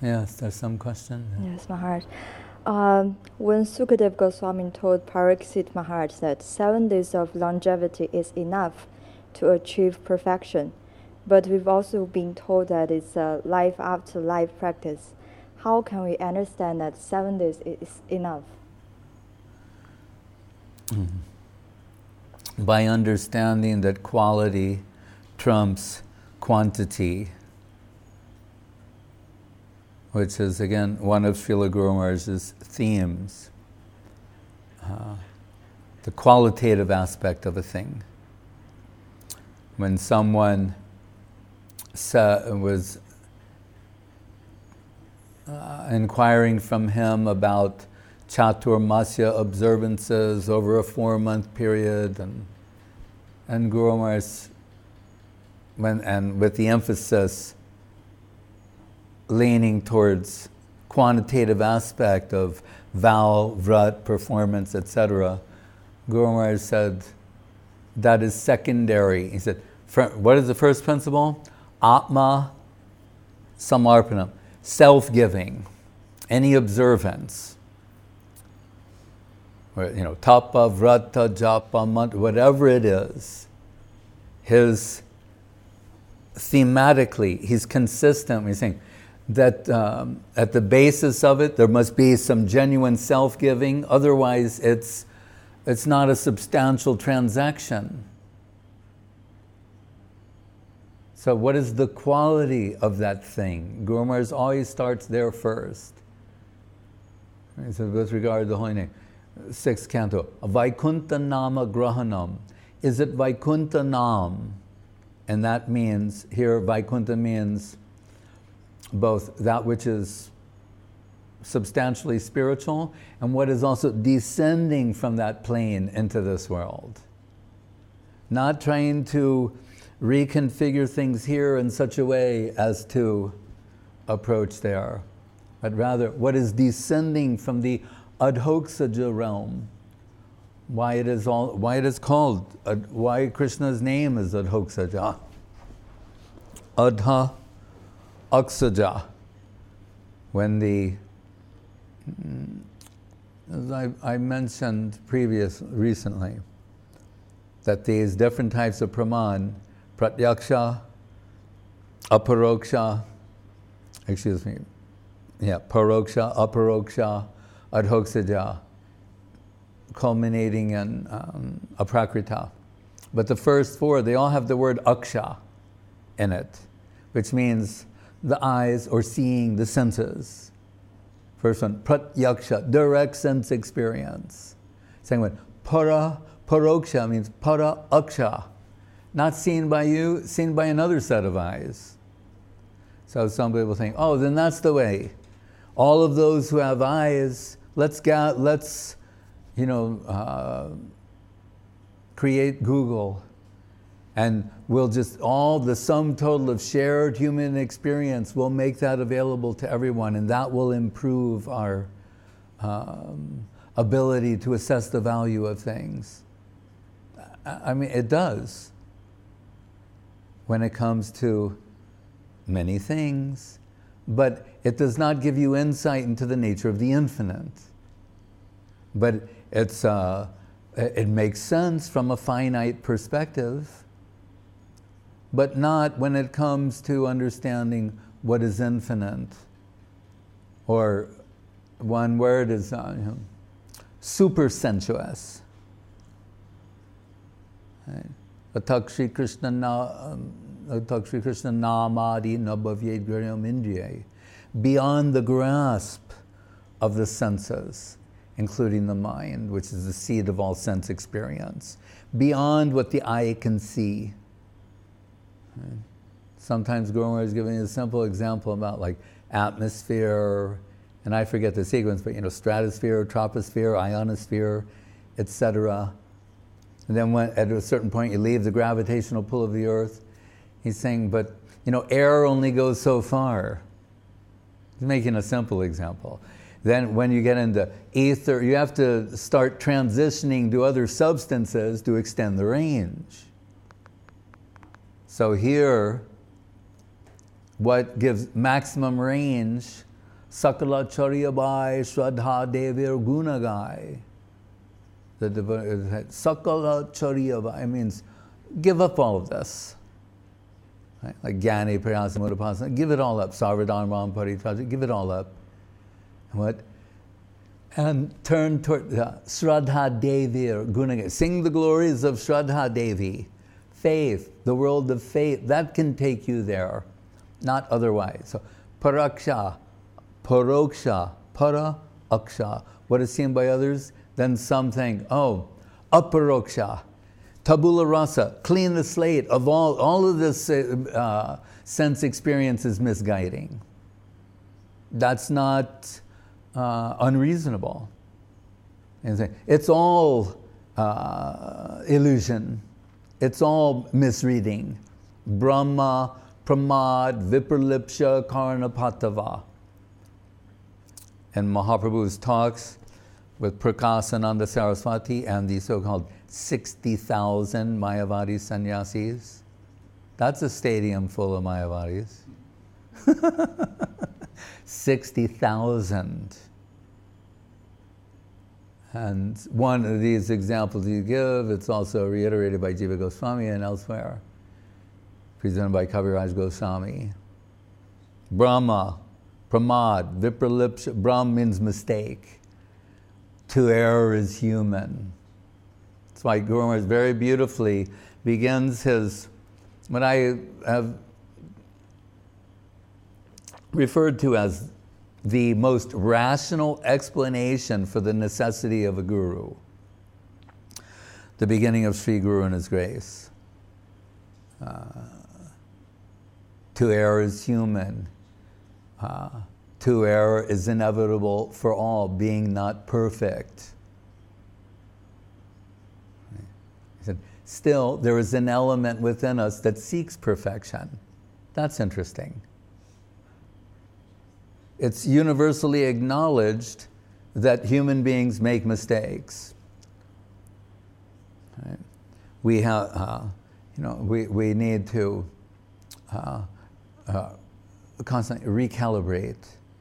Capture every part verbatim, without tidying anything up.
Yes, there's some question. Yes, Maharaj. Um, when Sukadeva Goswami told Pariksit Maharaj that seven days of longevity is enough to achieve perfection, but we've also been told that it's a life after life practice. How can we understand that seven days is enough? Mm-hmm. By understanding that quality trumps quantity, which is, again, one of Srila Guru Maharaj's themes. Uh, the qualitative aspect of a thing. When someone sa- was uh, inquiring from him about Chaturmasya observances over a four-month period, and, and Guru Maharaj, when, and with the emphasis leaning towards quantitative aspect of vow, vrat, performance, et cetera, Guru Maharaj said that is secondary. He said, what is the first principle? Atma samarpanam, self-giving, any observance. You know, tapa, vrata, japa, mantra, whatever it is, his thematically, he's consistent. He's saying that um, at the basis of it, there must be some genuine self-giving. Otherwise, it's it's not a substantial transaction. So, what is the quality of that thing? Guru Maharaj always starts there first. He says, with regard to the holy name, sixth canto, Vaikuntha Nama Grahanam. Is it Vaikuntha Nam? And that means, here Vaikuntha means both that which is substantially spiritual and what is also descending from that plane into this world. Not trying to reconfigure things here in such a way as to approach there, but rather what is descending from the Adhoksaja realm. Why it is all, why it is called, uh, why Krishna's name is Adhoksaja. Adha Aksaja. When the, as I, I mentioned previous, recently, that these different types of praman, pratyaksha, aparoksha, excuse me, yeah, paroksha, aparoksha, adhoksaja, culminating in um, aprakrita. But the first four, they all have the word aksha in it, which means the eyes or seeing the senses. First one, pratyaksha, direct sense experience. Second one, para, paroksha means para aksha, not seen by you, seen by another set of eyes. So some people think, oh, then that's the way. All of those who have eyes, let's get, let's, you know, uh, create Google, and we'll just, all the sum total of shared human experience, we'll make that available to everyone, and that will improve our um, ability to assess the value of things. I mean, it does. When it comes to many things, but it does not give you insight into the nature of the infinite. But it's, uh, it makes sense from a finite perspective, but not when it comes to understanding what is infinite. Or one word is uh, you know, super sensuous. Atak Shri Krishna Atak Shri Krishna Namadi Nabhavyed Gryam Indriye. Beyond the grasp of the senses, including the mind, which is the seat of all sense experience. Beyond what the eye can see. Right? Sometimes Guru Maharaj is giving a simple example about like atmosphere, and I forget the sequence, but you know, stratosphere, troposphere, ionosphere, et cetera. And then when, at a certain point you leave the gravitational pull of the earth, he's saying, but you know, air only goes so far. He's making a simple example. Then when you get into ether, you have to start transitioning to other substances to extend the range. So here, what gives maximum range Sakala Charyabai Shraddha Devir Gunagai. The Sakala Charyabai means give up all of this. Right? Like Gyani, Prayasa, Mudapasana, give it all up. Sarvadharma, Paritraja, give it all up. And what? And turn toward uh, Shraddha Devir Gunagai. Sing the glories of Shraddha Devi. Faith, the world of faith, that can take you there, not otherwise. So, Paraksha, Paroksha, Para, Aksha. What is seen by others, then something. Oh, Aparoksha, Tabula Rasa, clean the slate of all, all of this uh, sense experience is misguiding. That's not uh, unreasonable. It's all uh, illusion. It's all misreading. Brahma, Pramad, Vipralipsha, Karanapatava. And Mahaprabhu's talks with Prakasananda Saraswati and the so-called sixty thousand Mayavadi sannyasis. That's a stadium full of Mayavadis. sixty thousand. And one of these examples you give, it's also reiterated by Jiva Goswami and elsewhere, presented by Kaviraj Goswami. Brahma, Pramad, Vipralipsha, Brahm means mistake. To err is human. That's why Guru Maharaj very beautifully begins his, what I have referred to as the most rational explanation for the necessity of a guru. The beginning of Sri Guru and his grace. Uh, to err is human. Uh, to err is inevitable for all, being not perfect. He said, still, there is an element within us that seeks perfection. That's interesting. It's universally acknowledged that human beings make mistakes. Right? We have, uh, you know, we, we need to uh, uh, constantly recalibrate.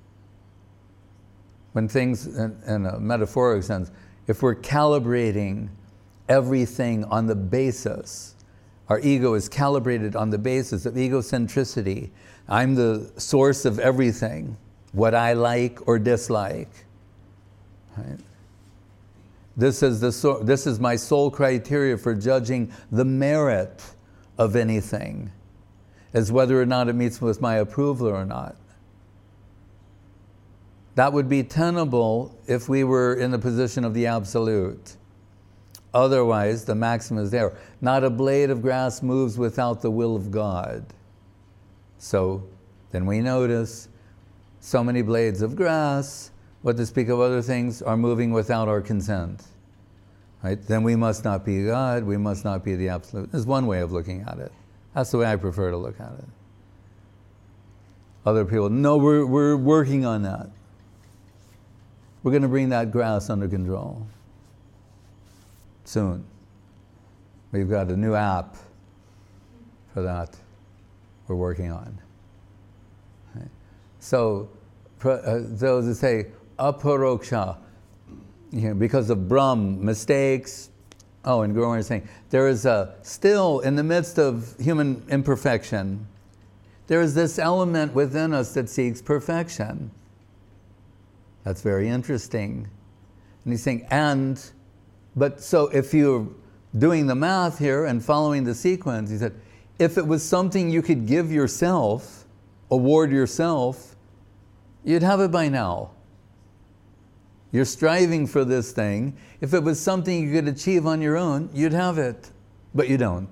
When things, in, in a metaphoric sense, if we're calibrating everything on the basis, our ego is calibrated on the basis of egocentricity. I'm the source of everything. What I like or dislike. Right? This is the so, this is my sole criteria for judging the merit of anything, as whether or not it meets with my approval or not. That would be tenable if we were in the position of the absolute. Otherwise, the maxim is there. Not a blade of grass moves without the will of God. So then we notice so many blades of grass, what to speak of other things, are moving without our consent. Right? Then we must not be God, we must not be the absolute. There's one way of looking at it. That's the way I prefer to look at it. Other people, no, we're, we're working on that. We're going to bring that grass under control soon. We've got a new app for that we're working on. Right? So, uh, those who say aparoksha, you know, because of Brahm, mistakes. Oh, and Guru Maharaj is saying, there is a, still in the midst of human imperfection, there is this element within us that seeks perfection. That's very interesting. And he's saying, and, but so if you're doing the math here and following the sequence, he said, if it was something you could give yourself, award yourself, you'd have it by now. You're striving for this thing. If it was something you could achieve on your own, you'd have it, but you don't.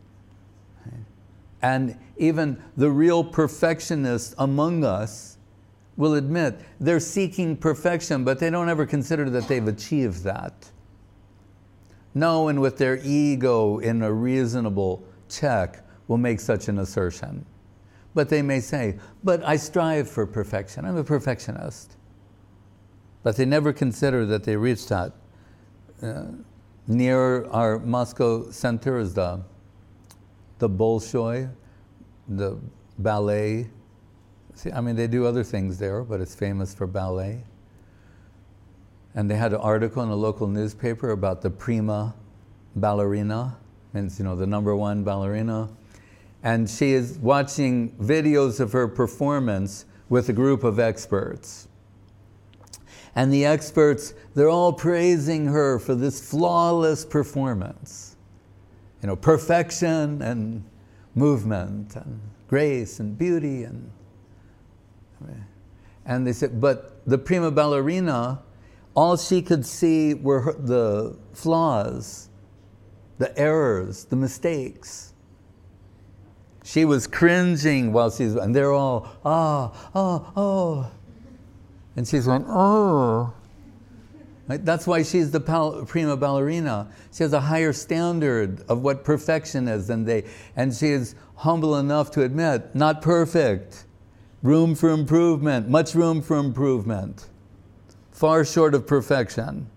And even the real perfectionists among us will admit they're seeking perfection, but they don't ever consider that they've achieved that. No one with their ego in a reasonable check will make such an assertion. But they may say, but I strive for perfection. I'm a perfectionist. But they never consider that they reached that. Uh, near our Moscow center is the, the Bolshoi, the ballet See, I mean, they do other things there, but it's famous for ballet. And they had an article in a local newspaper about the prima ballerina, means, you know, the number one ballerina. And she is watching videos of her performance with a group of experts. And the experts, they're all praising her for this flawless performance. You know, perfection and movement and grace and beauty. And, and they said, but the prima ballerina, all she could see were her, the flaws, the errors, the mistakes. She was cringing while she's, and they're all, ah, oh, oh. And she's going, oh. Right? That's why she's the pal- prima ballerina. She has a higher standard of what perfection is than they, and she is humble enough to admit, not perfect, room for improvement, much room for improvement, far short of perfection.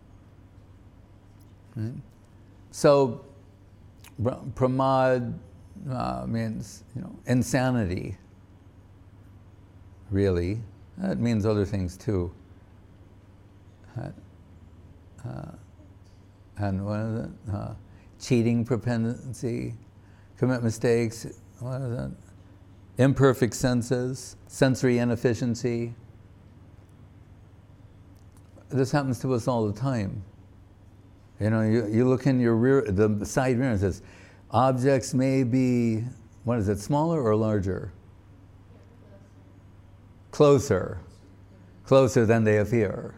Right? So, pramad uh, means, you know, insanity, really. It means other things too. Uh, uh, and what is it? Uh, cheating propensity, commit mistakes, what is it? Imperfect senses, sensory inefficiency. This happens to us all the time. You know, you, you look in your rear, the side mirror, and it says, objects may be, what is it, smaller or larger? Closer. Closer than they appear.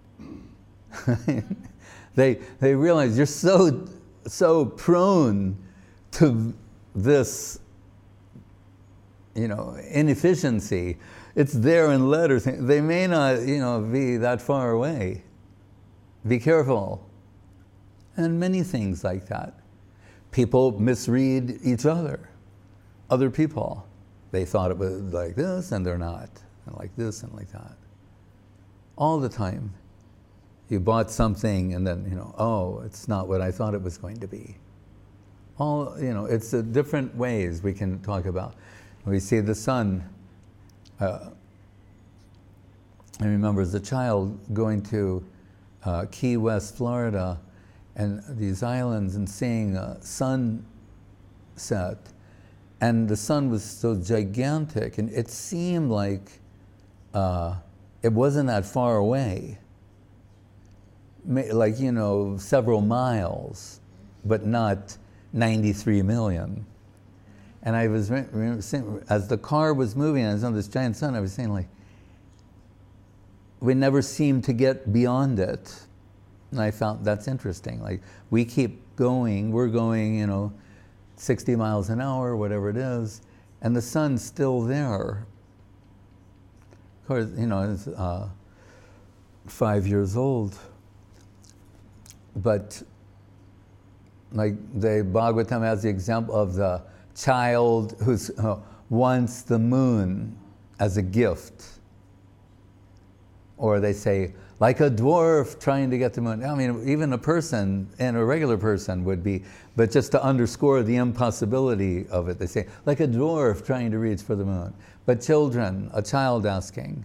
they, they realize you're so, so prone to this, you know, inefficiency. It's there in letters. They may not, you know, be that far away. Be careful. And many things like that. People misread each other. Other people. They thought it was like this and they're not. And like this and like that. All the time. You bought something and then, you know, oh, it's not what I thought it was going to be. All, you know, it's the different ways we can talk about. We see the sun. Uh, I remember as a child going to uh, Key West, Florida, and these islands and seeing a sunset. And the sun was so gigantic, and it seemed like uh, it wasn't that far away. Like, you know, several miles, but not ninety-three million. And I was, remember saying, as the car was moving, and I was on this giant sun, I was saying, like, we never seem to get beyond it. And I found that's interesting. Like, we keep going, we're going, you know, sixty miles an hour, whatever it is, and the sun's still there. Of course, you know, it's uh, five years old. But, like, the Bhagavatam has the example of the child who uh, wants the moon as a gift. Or they say, like a dwarf trying to get the moon. I mean, even a person, and a regular person would be, but just to underscore the impossibility of it, they say, like a dwarf trying to reach for the moon. But children, a child asking,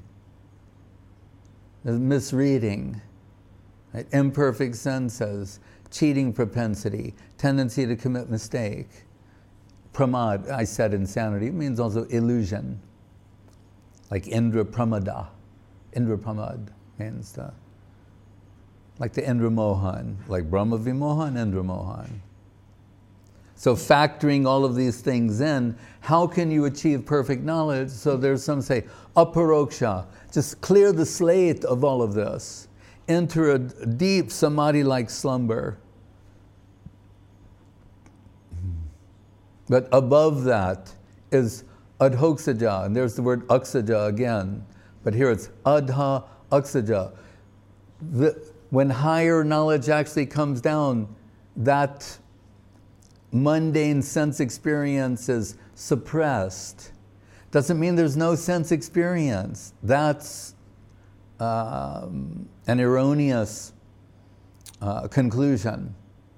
misreading, right? Imperfect senses, cheating propensity, tendency to commit mistake. Pramad, I said insanity, it means also illusion. Like Indra Pramada. Indra Pramad means the, like the Indra Mohan, like Brahma Vimohan, Indra Mohan. So factoring all of these things in, how can you achieve perfect knowledge? So there's some say, aparoksha, just clear the slate of all of this. Enter a deep samadhi-like slumber. But above that is adhoksaja, and there's the word aksaja again, but here it's adha aksaja. The, when higher knowledge actually comes down, that mundane sense experience is suppressed. Doesn't mean there's no sense experience. That's um, an erroneous uh, conclusion.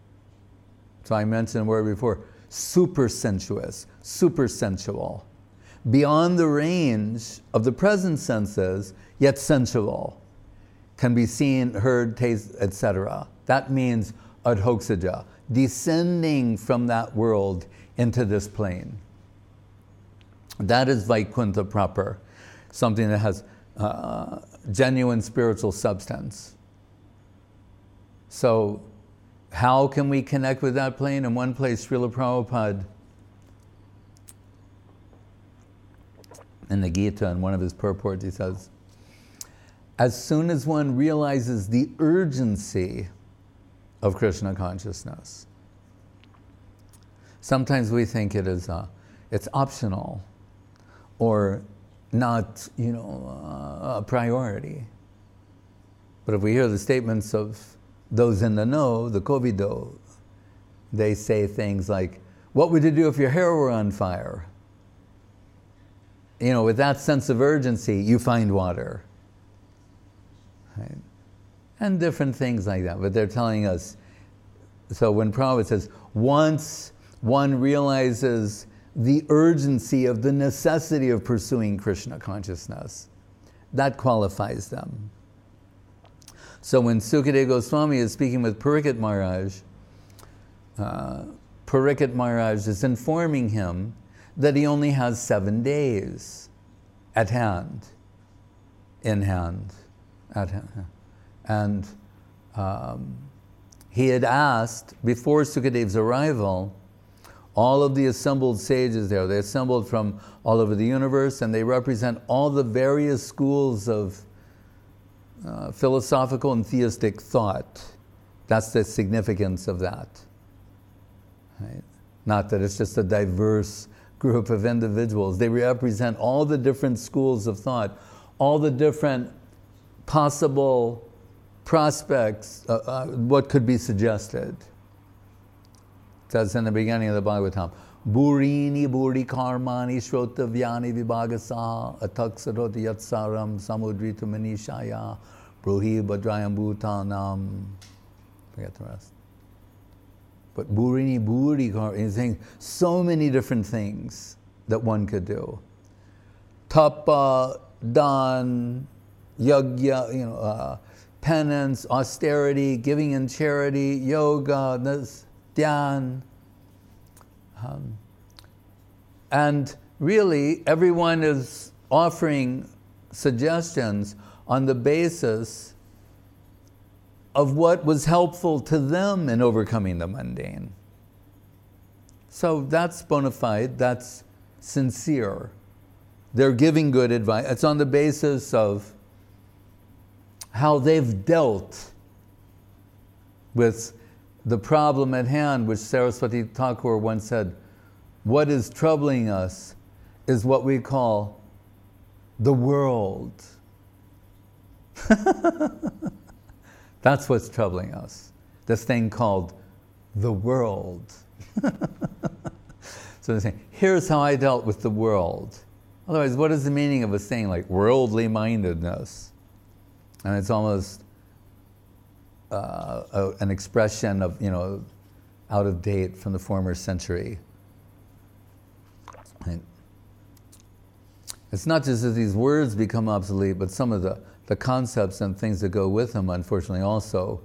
So I mentioned the word before, super sensuous, super sensual. beyond the range of the present senses, yet sensual, can be seen, heard, tasted, et cetera. That means adhoksaja, descending from that world into this plane. That is Vaikuntha proper, something that has uh, genuine spiritual substance. So, how can we connect with that plane? In one place, Srila Prabhupada, in the Gita, in one of his purports, he says, as soon as one realizes the urgency of Krishna consciousness, sometimes we think it is uh, it's optional or not, you know, uh, a priority. But if we hear the statements of those in the know, the Kovido, they say things like, what would you do if your hair were on fire? You know, with that sense of urgency, you find water. Right? And different things like that. But they're telling us, so when Prabhupada says, once one realizes the urgency of the necessity of pursuing Krishna consciousness, that qualifies them. So when Sukadeva Goswami is speaking with Parikshit Maharaj, uh, Parikshit Maharaj is informing him that he only has seven days at hand, in hand, at hand. And um, he had asked, before Sukadeva's arrival, all of the assembled sages there, they assembled from all over the universe, and they represent all the various schools of uh, philosophical and theistic thought. That's the significance of that. Right? Not that it's just a diverse group of individuals. They represent all the different schools of thought, all the different possible prospects, uh, uh, what could be suggested. It says in the beginning of the Bhagavatam, Burini Buri Karmani Shrotavyani Vibhagasa Ataksaroti Yatsaram Samudritu Manishaya Brohi Badrayam Bhutanam. Forget the rest. But Burini Buri Karmani is saying so many different things that one could do. Tapa, Dan, Yagya, you know, uh, penance, austerity, giving in charity, yoga, this, dhyan. Um, and really, everyone is offering suggestions on the basis of what was helpful to them in overcoming the mundane. So that's bona fide, that's sincere. They're giving good advice. It's on the basis of how they've dealt with the problem at hand, which Saraswati Thakur once said, what is troubling us is what we call the world. That's what's troubling us. This thing called the world. So they're saying, here's how I dealt with the world. Otherwise, what is the meaning of a saying like worldly mindedness? And it's almost uh, a, an expression of, you know, out of date from the former century. And it's not just that these words become obsolete, but some of the, the concepts and things that go with them, unfortunately, also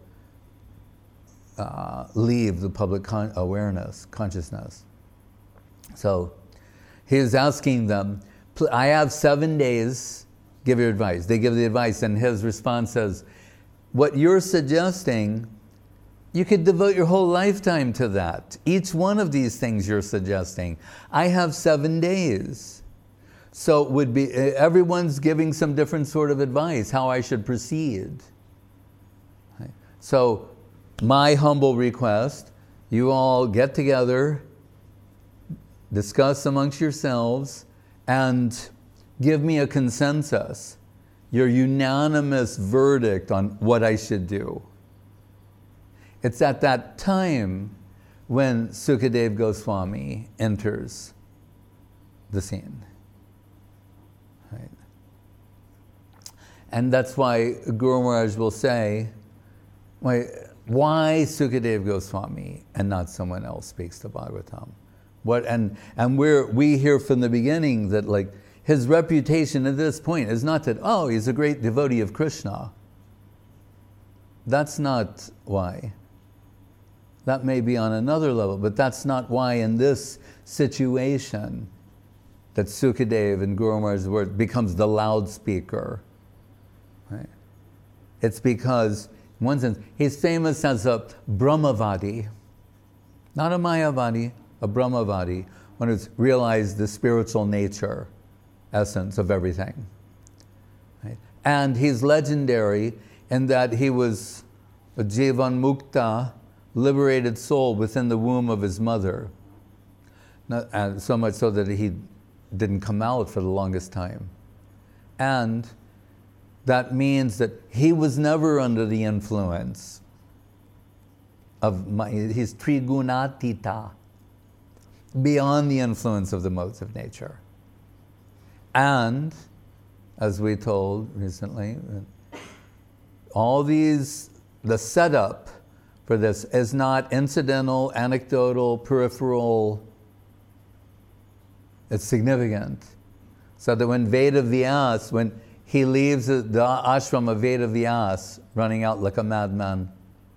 uh, leave the public con- awareness, consciousness. So he is asking them, I have seven days, give your advice. They give the advice, and his response says, what you're suggesting, you could devote your whole lifetime to that. Each one of these things you're suggesting. I have seven days. So it would be, everyone's giving some different sort of advice, how I should proceed. So my humble request, you all get together, discuss amongst yourselves, and give me a consensus, your unanimous verdict on what I should do. It's at that time when Sukadeva Goswami enters the scene. Right? And that's why Guru Maharaj will say, why, why Sukadeva Goswami and not someone else speaks the Bhagavatam? What and and we're we hear from the beginning that like his reputation at this point is not that, oh, he's a great devotee of Krishna. That's not why. That may be on another level, but that's not why in this situation that Sukadeva and Guru Maharaj's word becomes the loudspeaker. Right? It's because, in one sense, he's famous as a Brahmavadi, not a Mayavadi, a Brahmavadi, one who's realized the spiritual nature, essence of everything. Right? And he's legendary in that he was a Jivan Mukta, liberated soul within the womb of his mother. Not, and so much so that he didn't come out for the longest time. And that means that he was never under the influence of, my, he's Trigunatita, beyond the influence of the modes of nature. And, as we told recently, all these, the setup for this is not incidental, anecdotal, peripheral. It's significant. So that when Veda Vyas, when he leaves the ashram of Veda Vyas, running out like a madman,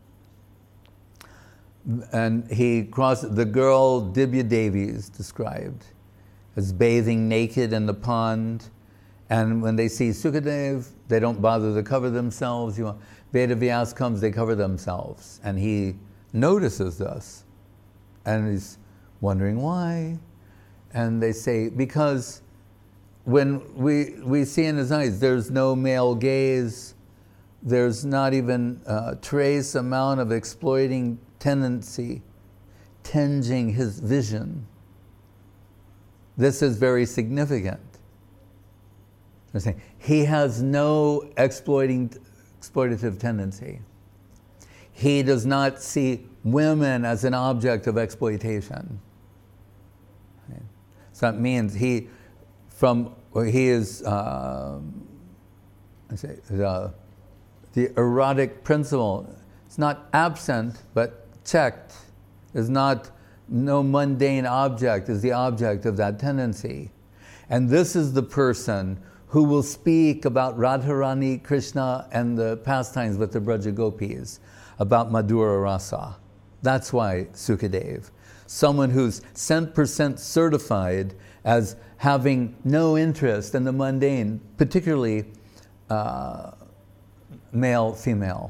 and he crosses, the girl Dibya Devi is described as bathing naked in the pond, and when they see Sukadev, they don't bother to cover themselves. You know, Veda Vyas comes, they cover themselves, and he notices this, and he's wondering why. And they say, because when we, we see in his eyes, there's no male gaze, there's not even a trace amount of exploiting tendency tinging his vision. This is very significant. They're saying, he has no exploiting, exploitative tendency. He does not see women as an object of exploitation. So that means he, from he is, uh, I say the, the erotic principle. It's not absent, but checked. Is not no mundane object is the object of that tendency, and this is the person who will speak about Radharani, Krishna, and the pastimes with the Braja Gopis, about Madhura Rasa. That's why Sukadev. Someone who's cent percent certified as having no interest in the mundane, particularly uh, male, female,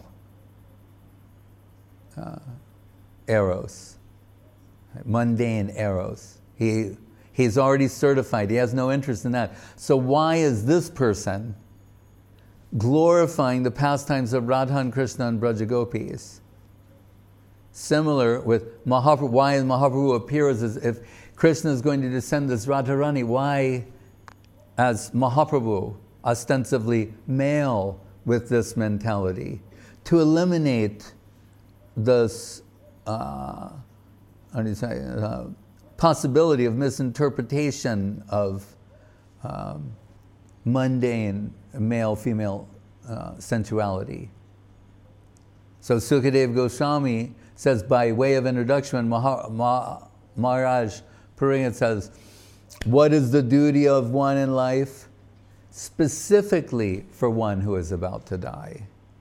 uh, eros, mundane eros. He, he's already certified, he has no interest in that. So why is this person glorifying the pastimes of Radha and Krishna and Braja Gopis? Similar with Mahaprabhu, why Mahaprabhu appears as if Krishna is going to descend as Radharani, why as Mahaprabhu, ostensibly male with this mentality? To eliminate this uh, how do you say, uh, possibility of misinterpretation of um, mundane male-female uh, sensuality. So Sukadeva Goswami says, by way of introduction, when Maha, Ma, Maharaj Puringat says, what is the duty of one in life? Specifically for one who is about to die.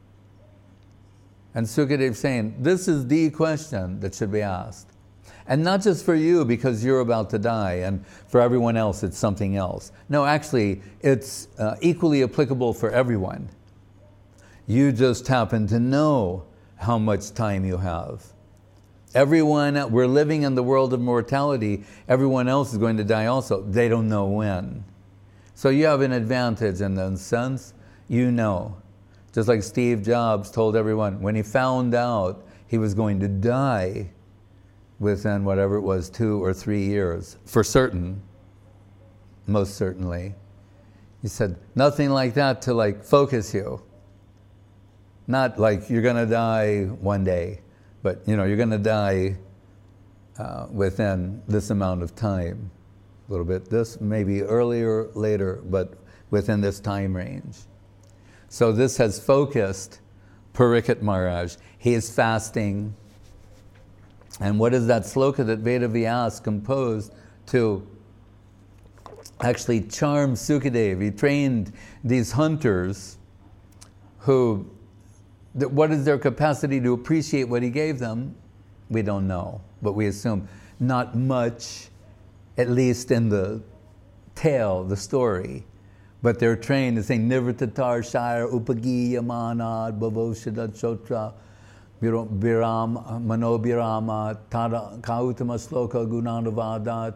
And Sukadeva is saying, this is the question that should be asked. And not just for you because you're about to die, and for everyone else it's something else. No, actually, it's uh, equally applicable for everyone. You just happen to know how much time you have. Everyone, we're living in the world of mortality, everyone else is going to die also. They don't know when. So you have an advantage in that sense, you know. Just like Steve Jobs told everyone, when he found out he was going to die within whatever it was, two or three years, for certain, most certainly, he said, nothing like that to like focus you. Not like you're going to die one day, but you know, you're going to die uh, within this amount of time. A little bit, this maybe earlier, later, but within this time range. So this has focused Parikshit Maharaj. He is fasting And what is that sloka that Vedavyas composed to actually charm Sukadeva? He trained these hunters who, what is their capacity to appreciate what he gave them? We don't know, but we assume not much, at least in the tale, the story. But they're trained to say Nivrittatar Shire Upagiya Manad Bhavoshadat Shotra Biram Mano Birama Tada Kautama Sloka Gunanavadat.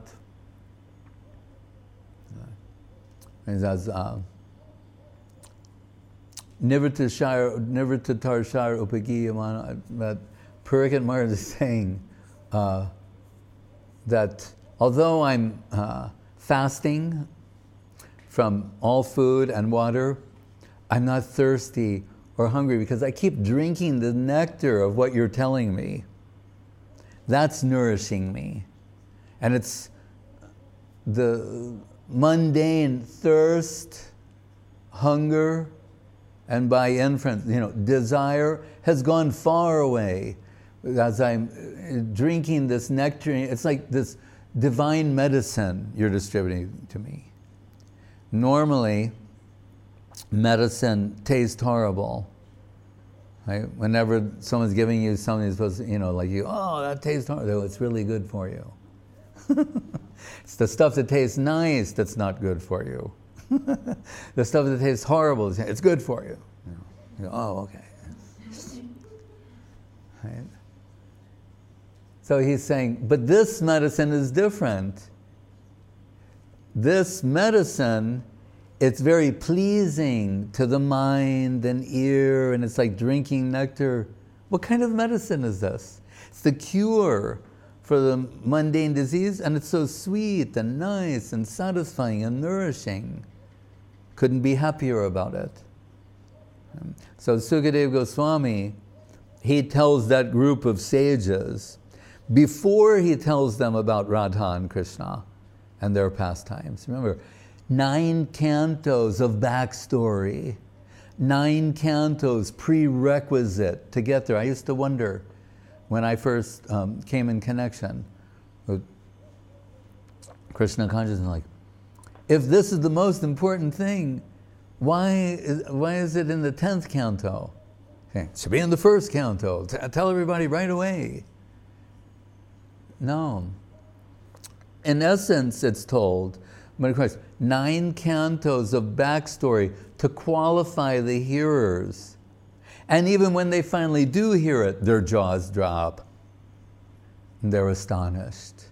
And that's uh, Nivrittatar Shire Nivrittatar Shire Upagiya Manad. That Purikant Maharaj is saying uh, that although I'm uh, fasting from all food and water, I'm not thirsty or hungry because I keep drinking the nectar of what you're telling me. That's nourishing me. And it's the mundane thirst, hunger, and by inference, you know, desire has gone far away as I'm drinking this nectar. It's like this divine medicine you're distributing to me. Normally, medicine tastes horrible. Right? Whenever someone's giving you something, it's supposed to, you know, like you, oh, that tastes horrible. It's really good for you. It's the stuff that tastes nice that's not good for you. The stuff that tastes horrible, it's good for you. You know, you go, oh, okay. Right? So he's saying, but this medicine is different. This medicine, it's very pleasing to the mind and ear, and it's like drinking nectar. What kind of medicine is this? It's the cure for the mundane disease, and it's so sweet and nice and satisfying and nourishing. Couldn't be happier about it. So Sukadeva Goswami, he tells that group of sages, before he tells them about Radha and Krishna and their pastimes. Remember, nine cantos of backstory, nine cantos prerequisite to get there. I used to wonder when I first um, came in connection with Krishna consciousness, like, if this is the most important thing, why is, why is it in the tenth canto? Okay, it should be in the first canto. T- tell everybody right away. No. In essence, it's told, but of course, nine cantos of backstory to qualify the hearers. And even when they finally do hear it, their jaws drop. And they're astonished.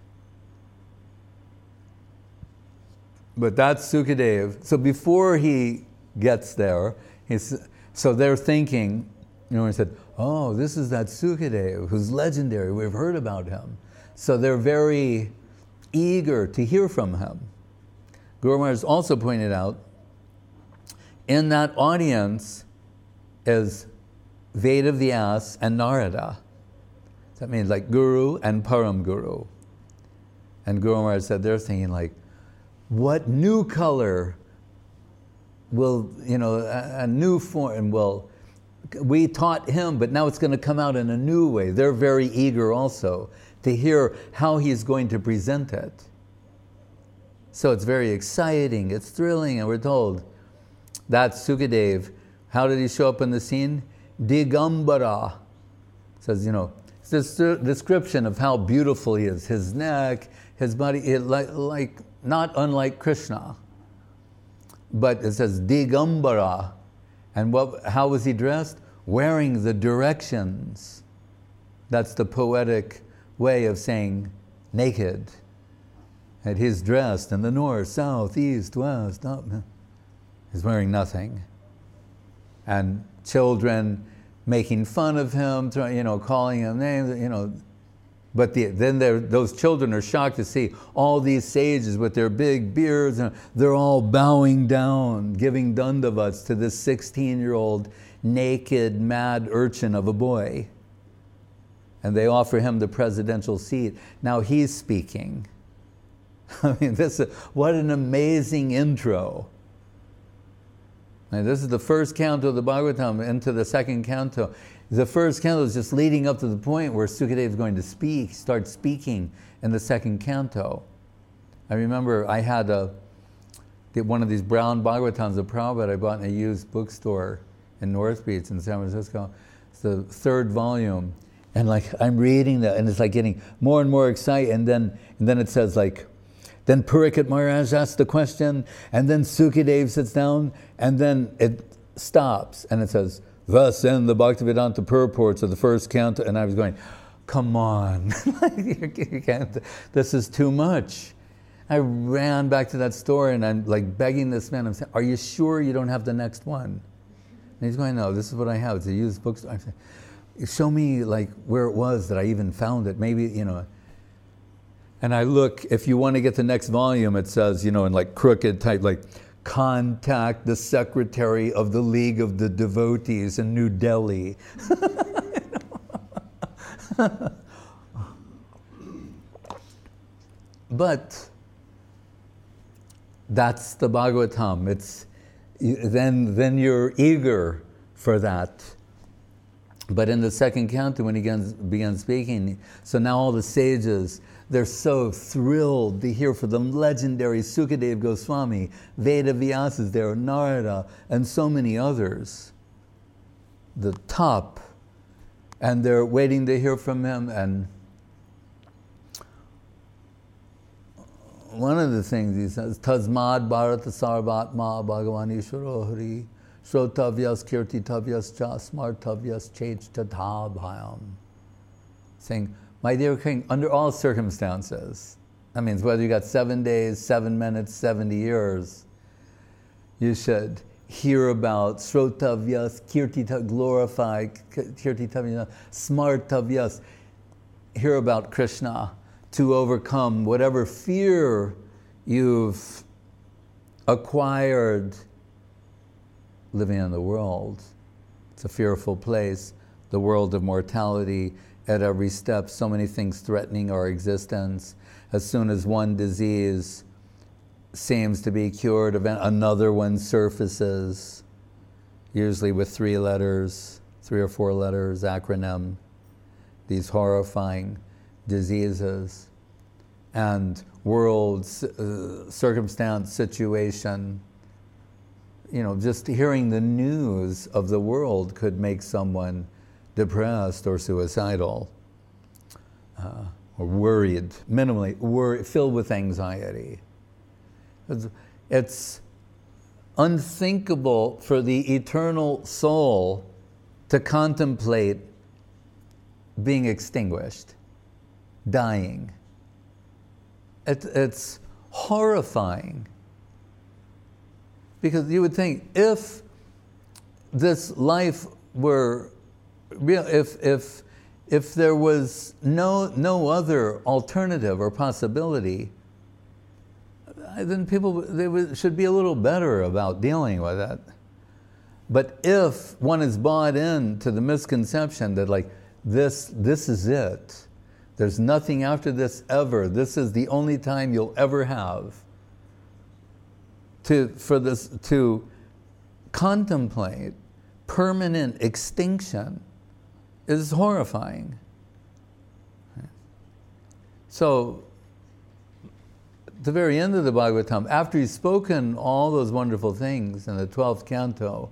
But that's Sukadeva. So before he gets there, he's, so they're thinking, you know, he said, oh, this is that Sukadeva who's legendary. We've heard about him. So they're very eager to hear from him. Guru Maharaj also pointed out, in that audience is Vedavyas and Narada. That means like Guru and Param Guru. And Guru Maharaj said, they're thinking like, what new color will, you know, a, a new form will, we taught him, but now it's going to come out in a new way. They're very eager also to hear how he's going to present it. So it's very exciting, it's thrilling, and we're told that Sukadeva, how did he show up in the scene? Digambara. Says, you know, it's this description of how beautiful he is. His neck, his body, it like, like not unlike Krishna. But it says Digambara. And what, how was he dressed? Wearing the directions. That's the poetic way of saying naked. And he's dressed in the north, south, east, west, up. He's wearing nothing. And children making fun of him, you know, calling him names, you know. But the, then those children are shocked to see all these sages with their big beards, and they're all bowing down, giving dandavats to this sixteen-year-old naked, mad urchin of a boy. And they offer him the presidential seat. Now he's speaking. I mean, this is, what an amazing intro. Now, this is the first canto of the Bhagavatam into the second canto. The first canto is just leading up to the point where Sukadeva is going to speak, start speaking in the second canto. I remember I had a one of these brown Bhagavatams of Prabhupada I bought in a used bookstore in North Beach in San Francisco. It's the third volume. And like I'm reading that and it's like getting more and more excited, and then and then it says like, then Parikshit Maharaj asks the question, and then Sukadeva sits down, and then it stops and it says, thus end the Bhaktivedanta purports of the first canto. And I was going, come on, you can't, this is too much. I ran back to that store and I'm like begging this man, I'm saying, are you sure you don't have the next one? And he's going, no, this is what I have, it's a used bookstore. I'm saying, show me like where it was that I even found it, maybe, you know. And I look, if you want to get the next volume, it says, you know, in like crooked type, like, contact the secretary of the League of the Devotees in New Delhi. But that's the Bhagavatam. It's, then, then you're eager for that. But in the second canto, when he began, began speaking, so now all the sages, they're so thrilled to hear from the legendary Sukadeva Goswami, Veda Vyasa is there, Narada, and so many others. The top. And they're waiting to hear from him. And one of the things he says, Tasmad Bharata Sarvatma Bhagavan Ishvaro Hari Shrotavyas Kirtitavyas Cha Smartavyas Chech Tatha Bhayam. Saying, my dear king, under all circumstances, that means whether you got seven days, seven minutes, seventy years, you should hear about Shrotavyas, Kirtita, glorify, Kirtitavyas, Smartavyas, hear about Krishna to overcome whatever fear you've acquired living in the world. It's a fearful place, the world of mortality. At every step, so many things threatening our existence. As soon as one disease seems to be cured, another one surfaces, usually with three letters, three or four letters, acronym, these horrifying diseases. And world uh, circumstance, situation, you know, just hearing the news of the world could make someone depressed or suicidal, uh, or worried, minimally worried, filled with anxiety. It's, it's unthinkable for the eternal soul to contemplate being extinguished, dying. It, it's horrifying. Because you would think, if this life were real, if if if there was no no other alternative or possibility, then people they would, should be a little better about dealing with it. But if one is bought into the misconception that like this this is it, there's nothing after this ever. This is the only time you'll ever have to for this to contemplate permanent extinction is horrifying. So, at the very end of the Bhagavatam, after he's spoken all those wonderful things in the twelfth canto,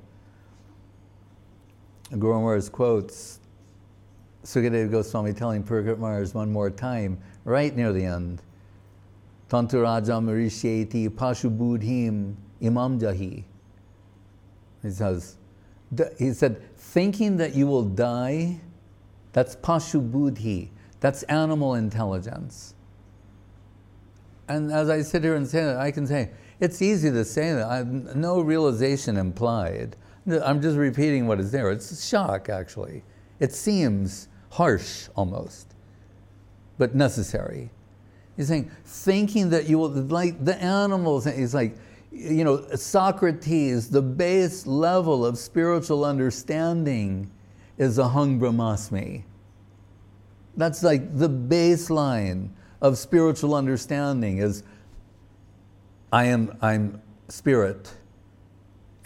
Guru Maharaj quotes Sukadeva Goswami telling Parikshit Maharaj one more time, right near the end, Tantu Raja Marishyeti Pashu Budhim Imam Jahi. He says, he said, thinking that you will die, that's Pashu Buddhi, that's animal intelligence. And as I sit here and say that, I can say, it's easy to say that, I, no realization implied. I'm just repeating what is there. It's shock, actually. It seems harsh, almost, but necessary. He's saying, thinking that you will, like the animals, he's like, you know, Socrates, the base level of spiritual understanding is aham brahmasmi. That's like the baseline of spiritual understanding is I am I'm spirit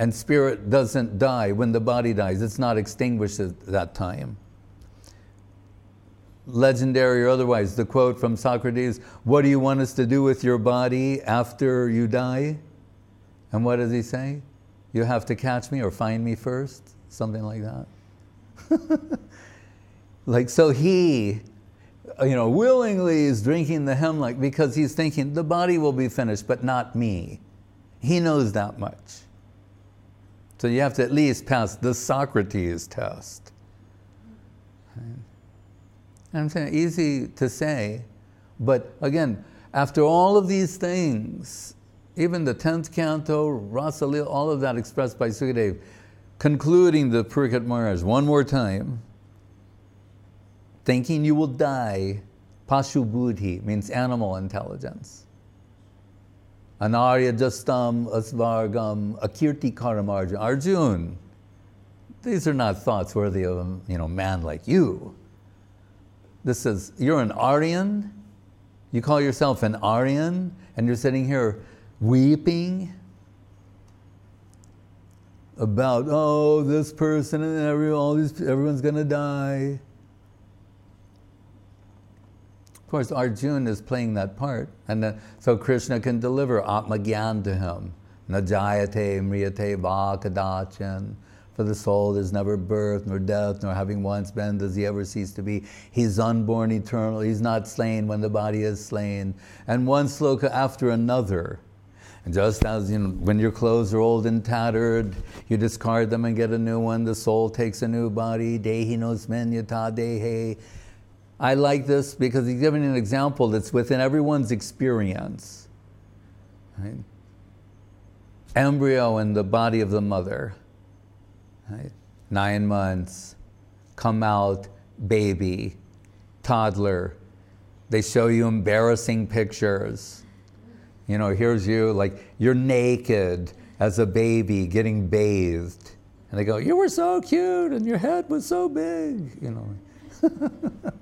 And spirit doesn't die when the body dies. It's not extinguished at that time. Legendary or otherwise, the quote from Socrates, what do you want us to do with your body after you die? And what does he say? You have to catch me or find me first? Something like that. Like, so he, you know, willingly is drinking the hemlock because he's thinking the body will be finished, but not me. He knows that much. So you have to at least pass the Socrates test. And I'm saying, easy to say, but again, after all of these things, even the tenth canto, Rasa Lila, all of that expressed by Sukadeva, concluding the Parikat Maharaj one more time, thinking you will die, Pashu Buddhi means animal intelligence. Anarya Jastam Asvargam Akirti Karamarjun. Arjun, these are not thoughts worthy of a you know, man like you. This is, you're an Aryan, you call yourself an Aryan, and you're sitting here weeping about, oh, this person and every, all these, everyone's gonna die. Of course, Arjuna is playing that part, and then, so Krishna can deliver Atma Gyan to him. Najayate mriyate va kadachan. For the soul there's never birth, nor death, nor having once been does he ever cease to be. He's unborn eternal, he's not slain when the body is slain. And one sloka after another. And just as you know, when your clothes are old and tattered, you discard them and get a new one, the soul takes a new body. Dehi nosmen yata dehe. I like this because he's giving an example that's within everyone's experience. Right? Embryo in the body of the mother. Right? Nine months, come out, baby, toddler. They show you embarrassing pictures. You know, here's you, like, you're naked as a baby getting bathed. And they go, you were so cute and your head was so big, you know.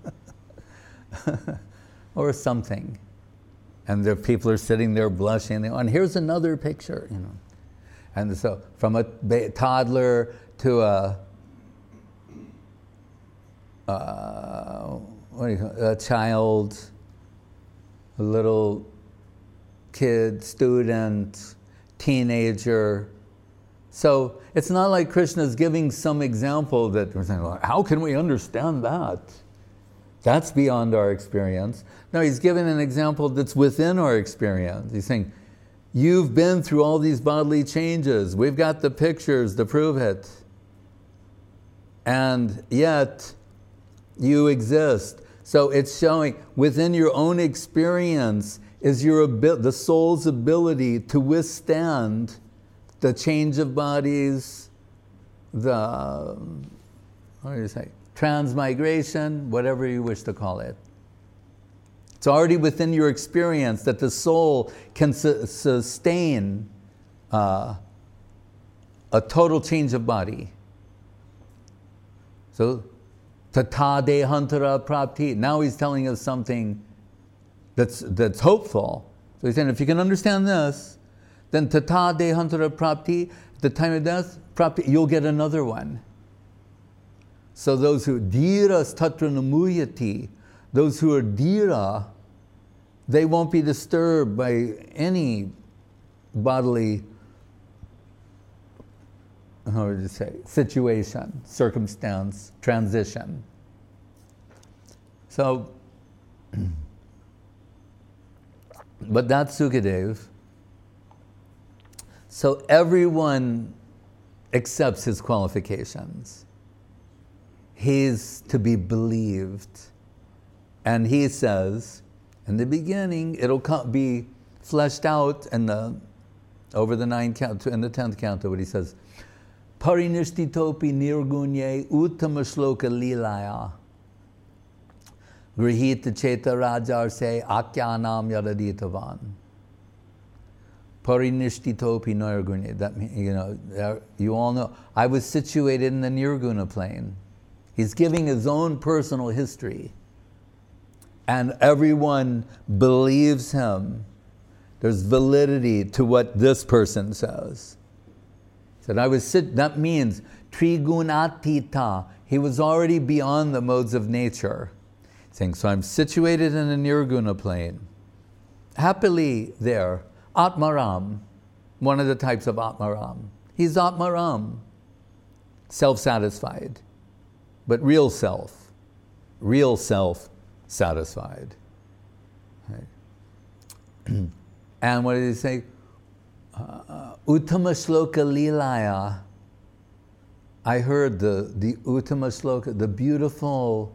Or something. And the people are sitting there blushing. And, and here's another picture, you know. And so from a ba- toddler to a, uh, what do you call it? A child, a little kid, student, teenager. So it's not like Krishna's giving some example that we're saying, well, how can we understand that? That's beyond our experience. No, he's giving an example that's within our experience. He's saying, you've been through all these bodily changes. We've got the pictures to prove it. And yet, you exist. So it's showing within your own experience is your abil- the soul's ability to withstand the change of bodies, the, what do you say, transmigration, whatever you wish to call it. It's already within your experience that the soul can su- sustain uh, a total change of body. So, tata dehantara prapti. Now he's telling us something that's that's hopeful. So he's saying, if you can understand this, then tata dehantara prapti, at the time of death, prapti, you'll get another one. So those who dhiras tatra namuyati, those who are dhira, they won't be disturbed by any bodily, how would you say, situation, circumstance, transition. So, but that's Sukadeva. So everyone accepts his qualifications. He's to be believed. And he says, in the beginning, it'll be fleshed out in the, over the nine count, in the tenth canto, what he says, Parinishthitopi nirgunye uttama shloka lilaya grihita cheta rajarse akyanam yadaditavan. Parinishthitopi nirgunye. That means, you know, you all know, I was situated in the Nirguna plane. He's giving his own personal history. And everyone believes him. There's validity to what this person says. Said I was sit. That means trigunatita. He was already beyond the modes of nature. Saying, so I'm situated in a nirguna plane, happily there. Atmaram, one of the types of Atmaram. He's Atmaram, self-satisfied, but real self, real self satisfied. Right. And what did he say? Uh, Uttama Shloka Lilaya. I heard the, the Uttama Shloka, the beautiful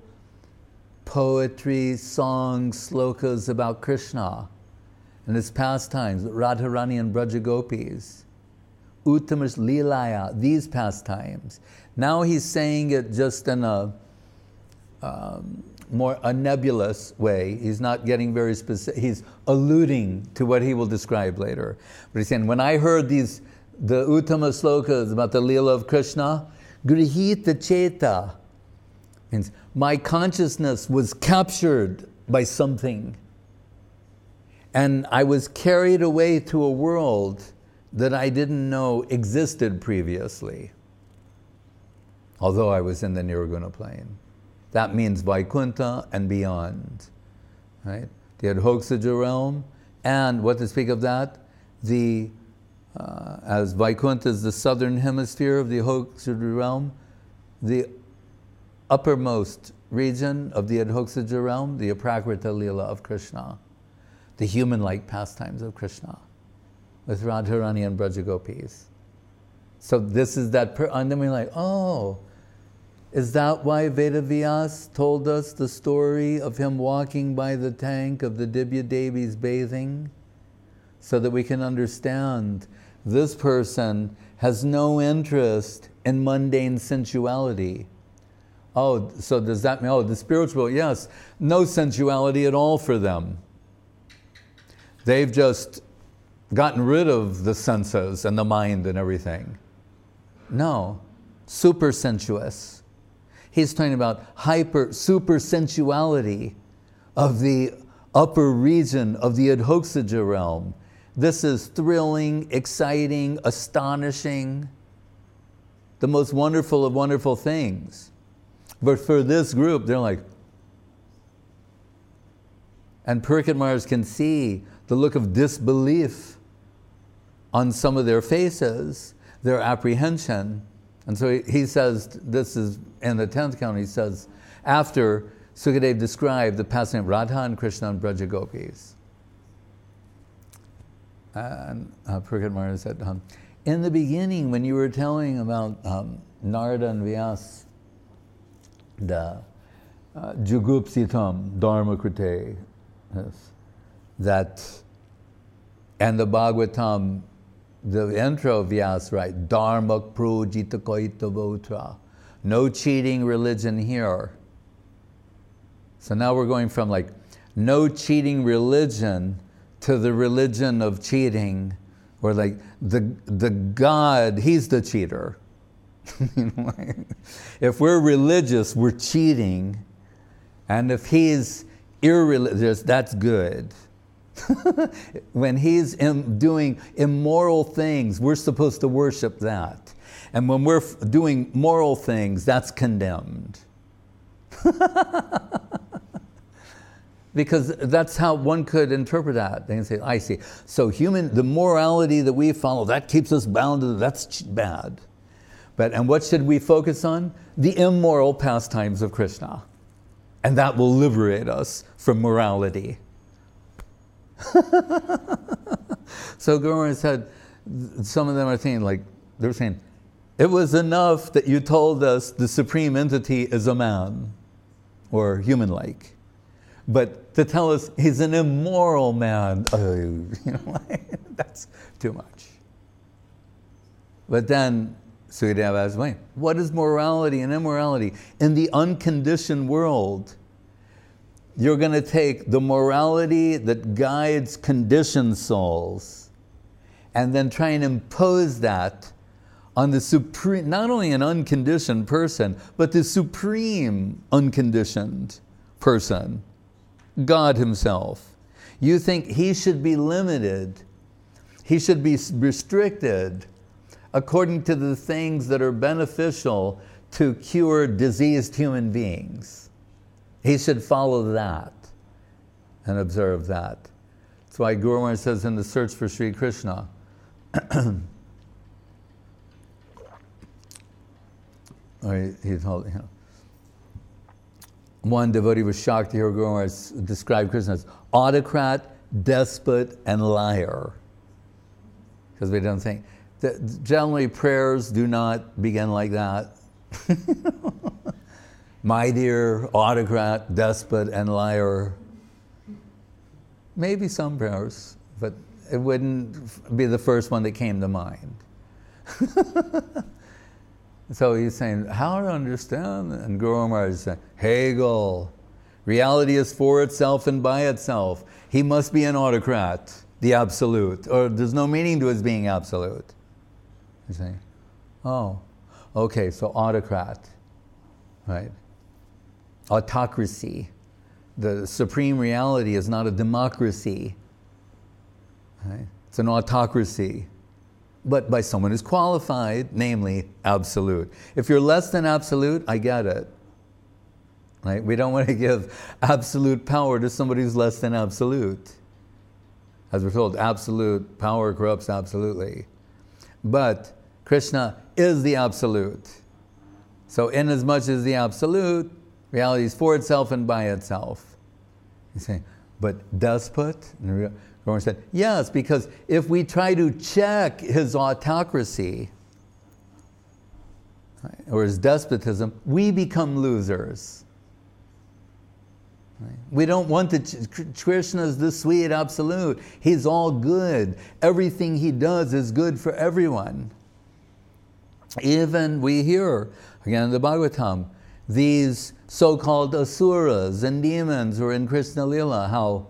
poetry, songs, slokas about Krishna and his pastimes, Radharani and Brajagopis. Uttama Lilaya, these pastimes. Now he's saying it just in a um, more a nebulous way. He's not getting very specific. He's alluding to what he will describe later. But he's saying, when I heard these, the Uttama slokas about the Leela of Krishna, Grihita Cheta, means my consciousness was captured by something. And I was carried away to a world that I didn't know existed previously, although I was in the Nirguna plane. That means Vaikuntha and beyond, right? The Adhokshaja realm, and what to speak of that, the uh, as Vaikuntha is the southern hemisphere of the Adhokshaja realm, the uppermost region of the Adhokshaja realm, the Aprakrita Leela of Krishna, the human-like pastimes of Krishna, with Radharani and Brajagopis. So this is that, per- and then we're like, oh, is that why Vedavyas told us the story of him walking by the tank of the Dibya Devis bathing? So that we can understand this person has no interest in mundane sensuality. Oh, so does that mean, oh, the spiritual, yes, no sensuality at all for them. They've just gotten rid of the senses and the mind and everything. No, super sensuous. He's talking about hyper, super sensuality of the upper region of the Adhokshaja realm. This is thrilling, exciting, astonishing, the most wonderful of wonderful things. But for this group, they're like, and Parikshit Maharaj can see the look of disbelief on some of their faces, their apprehension. And so he, he says, this is in the tenth count, he says, after Sukadev described the pastime of Radha and Krishna and Brajagopis. And uh, Parikshit Maharaj said, um, in the beginning, when you were telling about um, Narada and Vyas, the uh, Jugupsitam Dharma Krite, yes, that, and the Bhagavatam, the intro of Vyas, right? Dharma projita koita votra. No cheating religion here. So now we're going from like no cheating religion to the religion of cheating, or like the the God, he's the cheater. You know, if we're religious, we're cheating, and if he's irreligious, that's good. When he's in doing immoral things, we're supposed to worship that. And when we're f- doing moral things, that's condemned. Because that's how one could interpret that. They can say, I see. So human, the morality that we follow, that keeps us bound to, that's bad. But, and what should we focus on? The immoral pastimes of Krishna. And that will liberate us from morality. So Guru said, some of them are saying, like, they're saying, it was enough that you told us the supreme entity is a man, or human-like. But to tell us he's an immoral man, uh, you know, that's too much. But then Sukadeva asked, wait, what is morality and immorality? In the unconditioned world, you're going to take the morality that guides conditioned souls and then try and impose that on the supreme, not only an unconditioned person, but the supreme unconditioned person, God himself. You think he should be limited, he should be restricted according to the things that are beneficial to cure diseased human beings. He should follow that and observe that. That's why Guru Maharaj says in the Search for Sri Krishna, or he, he told, you know, one devotee was shocked to hear Guru Maharaj describe Krishna as autocrat, despot, and liar. Because we don't think, that generally prayers do not begin like that. My dear autocrat, despot, and liar. Maybe some prayers, but it wouldn't be the first one that came to mind. So he's saying, how to understand? And Guru Maharaj is saying, Hegel, reality is for itself and by itself. He must be an autocrat, the absolute, or there's no meaning to his being absolute. He's saying, oh, okay, so autocrat, right? Autocracy. The supreme reality is not a democracy, right? It's an autocracy, but by someone who's qualified, namely absolute. If you're less than absolute, I get it, right? We don't want to give absolute power to somebody who's less than absolute. As we're told, absolute power corrupts absolutely. But Krishna is the absolute. So inasmuch as the absolute, reality is for itself and by itself. He's saying, but despot? And Guru said, yes, because if we try to check his autocracy, right, or his despotism, we become losers. Right? We don't want to, Krishna's the sweet absolute. He's all good. Everything he does is good for everyone. Even we hear, again in the Bhagavatam, these so-called asuras and demons who are in Krishna Lila, how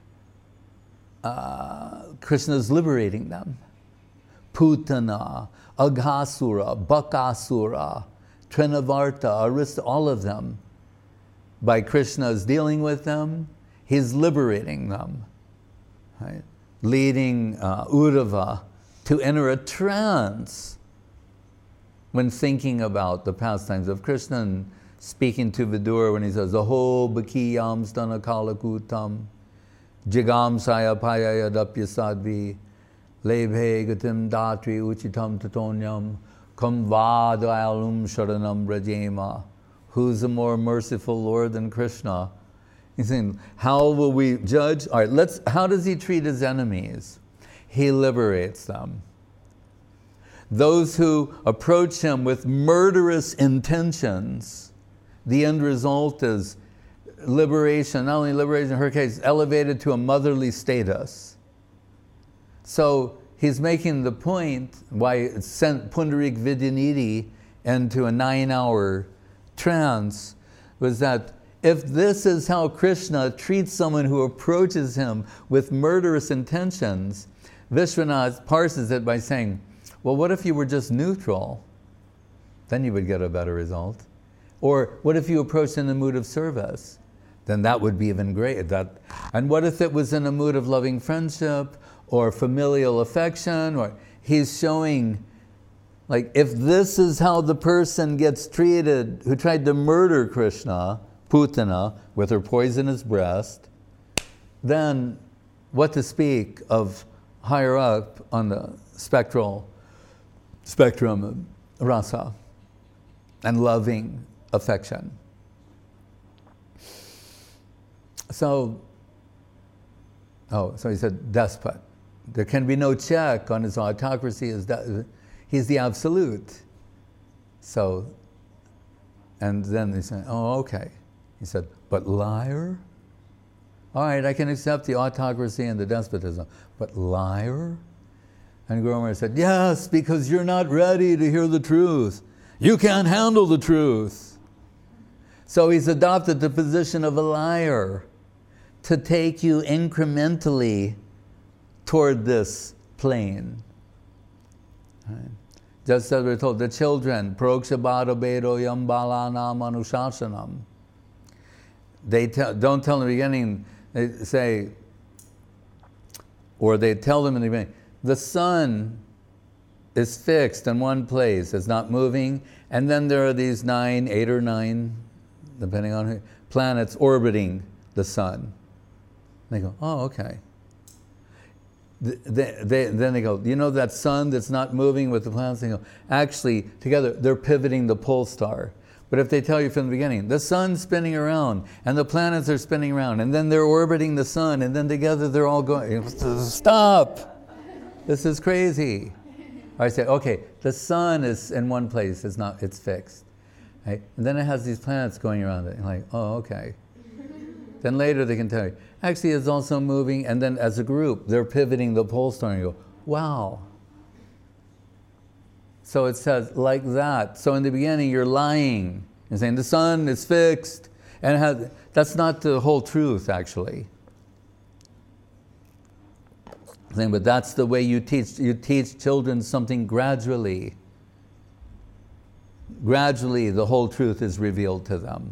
uh, Krishna is liberating them. Putana, Aghasura, Bakasura, Trinavarta, Arista, all of them. By Krishna's dealing with them, he's liberating them. Right? Leading uh, Uddhava to enter a trance when thinking about the pastimes of Krishna, and speaking to Vidura when he says, Aho bakiyam stana kalakutam, jigam sayapaya yadapya sadvi, lebhe gatim datri uchitam tatonyam, kam vadayalum sharanam brajema. Who's a more merciful Lord than Krishna? He's saying, how will we judge? All right, let's, how does he treat his enemies? He liberates them. Those who approach him with murderous intentions, the end result is liberation, not only liberation, in her case, elevated to a motherly status. So he's making the point why it sent Pundarik Vidyanidhi into a nine-hour trance, was that if this is how Krishna treats someone who approaches him with murderous intentions, Vishwanath parses it by saying, well, what if you were just neutral? Then you would get a better result. Or what if you approached in the mood of service? Then that would be even greater. That, and what if it was in a mood of loving friendship or familial affection? Or he's showing, like, if this is how the person gets treated who tried to murder Krishna, Putana, with her poisonous breast, then what to speak of higher up on the spectral spectrum of rasa and loving affection. So, oh, so he said despot. There can be no check on his autocracy. As de- he's the absolute. So, and then he said, oh, okay. He said, but liar? All right, I can accept the autocracy and the despotism, but liar? And Guru Maharaj said, yes, because you're not ready to hear the truth. You can't handle the truth. So he's adopted the position of a liar to take you incrementally toward this plane. Right? Just as we're told, the children, Parokshabhada Bedo Yambalanam Anushasanam. They tell, don't tell in the beginning, they say, or they tell them in the beginning, the son is fixed in one place, it's not moving, and then there are these nine, eight or nine, depending on who, planets orbiting the sun. They go, oh, okay. They, they, then they go, you know that sun that's not moving with the planets? They go, actually, together, they're pivoting the pole star. But if they tell you from the beginning, the sun's spinning around, and the planets are spinning around, and then they're orbiting the sun, and then together they're all going, stop! This is crazy. I say, okay, the sun is in one place, it's not, it's fixed. Right? And then it has these planets going around it. You're like, oh, okay. Then later they can tell you, actually it's also moving, and then as a group, they're pivoting the pole star, and you go, wow. So it says like that. So in the beginning, you're lying. You're saying the sun is fixed, and it has, that's not the whole truth, actually. Saying, but that's the way you teach. You teach children something gradually. Gradually, the whole truth is revealed to them.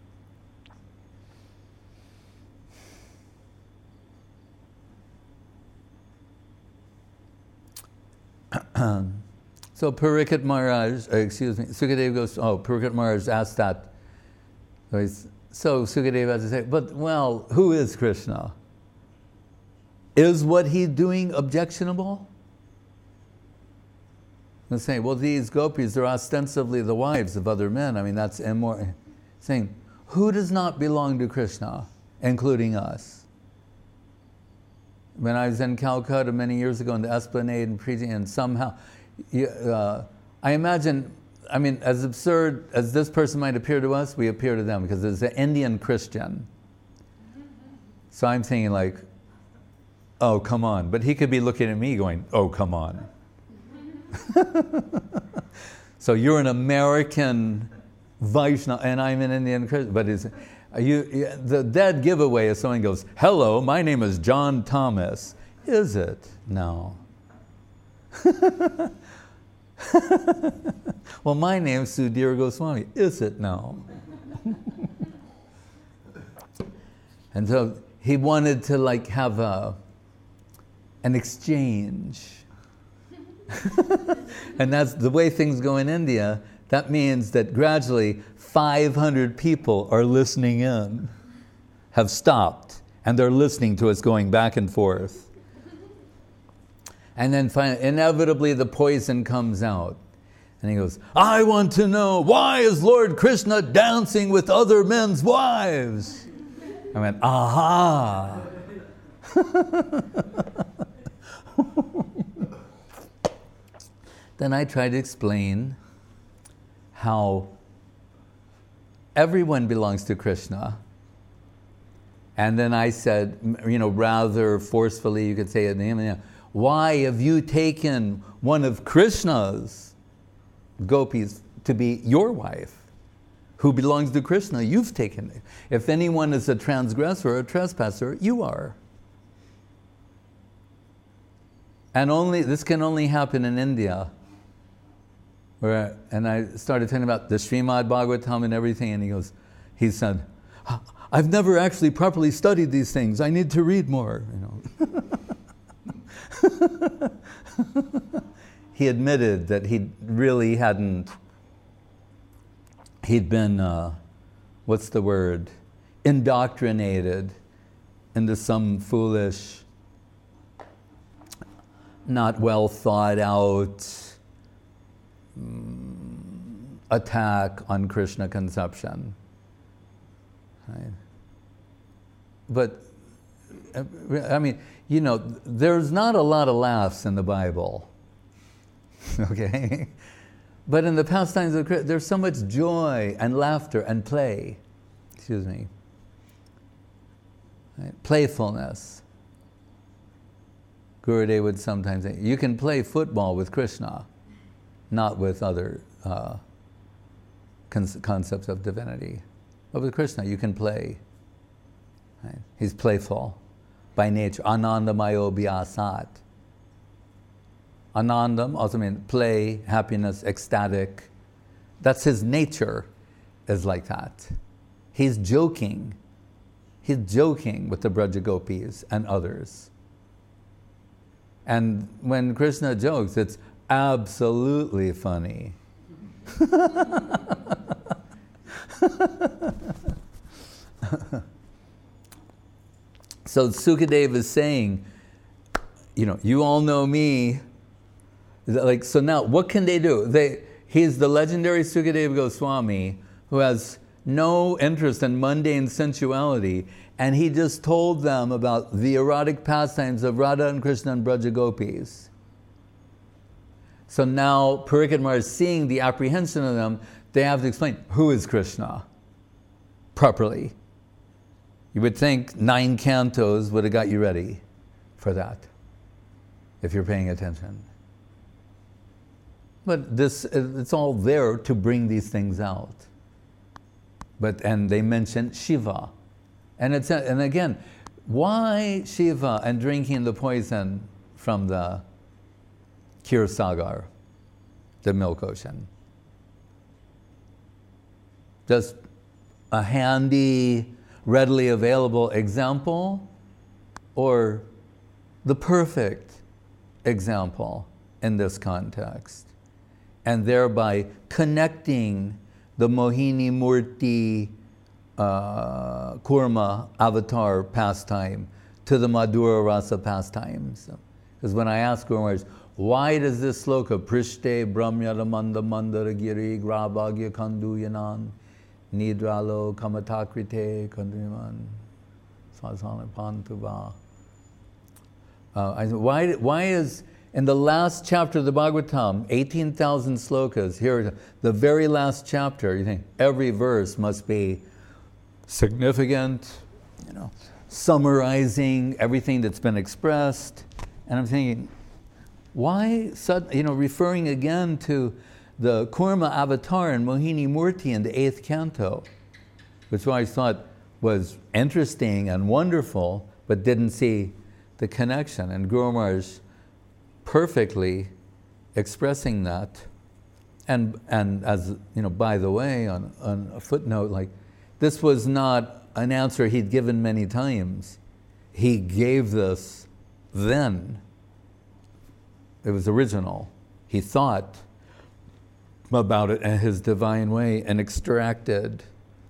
So Parikshit Maharaj, uh, excuse me, Sukadeva goes, oh, Parikshit Maharaj asked that. So, he's, so Sukadeva has to say, but well, who is Krishna? Is what he's doing objectionable? And saying, well, these gopis are ostensibly the wives of other men. I mean, that's immoral. Saying, who does not belong to Krishna, including us? When I was in Calcutta many years ago in the Esplanade and preaching, and somehow, uh, I imagine, I mean, as absurd as this person might appear to us, we appear to them, because it's an Indian Christian. So I'm thinking like, oh, come on. But he could be looking at me going, oh, come on. So you're an American Vaishnava, and I'm an Indian Christian, but it's, you, the dead giveaway is someone goes, hello, my name is John Thomas. Is it? No. Well, my name's Sudhir Goswami. Is it? No. And so he wanted to like have a, an exchange. And that's the way things go in India. That means that gradually five hundred people are listening in, have stopped, and they're listening to us going back and forth. And then finally, inevitably the poison comes out. And he goes, I want to know, why is Lord Krishna dancing with other men's wives? I went, aha! Then I tried to explain how everyone belongs to Krishna. And then I said, you know, rather forcefully, you could say it, why have you taken one of Krishna's gopis to be your wife, who belongs to Krishna? You've taken it. If anyone is a transgressor or a trespasser, you are. And only this can only happen in India. Where, and I started talking about the Srimad Bhagavatam and everything, and he goes, he said, I've never actually properly studied these things. I need to read more. You know. He admitted that he really hadn't, he'd been, uh, what's the word, indoctrinated into some foolish, not well thought out um, attack on Krishna conception. Right? But, I mean, you know, there's not a lot of laughs in the Bible, okay? But in the pastimes of Krishna, there's so much joy and laughter and play, excuse me, right? Playfulness. Gurudev would sometimes say, you can play football with Krishna, not with other uh, con- concepts of divinity. But with Krishna, you can play. Right? He's playful by nature. Anandamayo bhyasat. Anandam also means play, happiness, ecstatic. That's his nature, is like that. He's joking. He's joking with the Braja Gopis and others. And when Krishna jokes, it's absolutely funny. So Sukadeva is saying, you know, you all know me. Like, so now what can they do? They, he's the legendary Sukadeva Goswami who has no interest in mundane sensuality, and he just told them about the erotic pastimes of Radha and Krishna and Braja Gopis. So now Parikshit Maharaj is seeing the apprehension of them. They have to explain, who is Krishna properly? You would think nine cantos would have got you ready for that, if you're paying attention. But this, it's all there to bring these things out. But, and they mention Shiva. And, it's, and again, why Shiva and drinking the poison from the Kshirsagar, the milk ocean? Just a handy, readily available example, or the perfect example in this context, and thereby connecting the Mohini Murti uh, Kurma avatar pastime to the Madhura Rasa pastimes. Because when I ask Guru Maharaj, why does this sloka, Prishte Brahmyada Manda Mandara Giri Grabhagya Kandu Yanan Nidralo Kamatakrite Kandriman Sasana Pantuva. Uh, I said, why, why is, in the last chapter of the Bhagavatam, eighteen thousand slokas, here, the very last chapter, you think every verse must be significant, you know, summarizing everything that's been expressed. And I'm thinking, why, you know, referring again to the Kurma avatar in Mohini Murti in the eighth canto, which I thought was interesting and wonderful, but didn't see the connection. And Guru Maharaj perfectly expressing that. And, and as, you know, by the way, on, on a footnote, like, this was not an answer he'd given many times. He gave this then. It was original. He thought about it in his divine way and extracted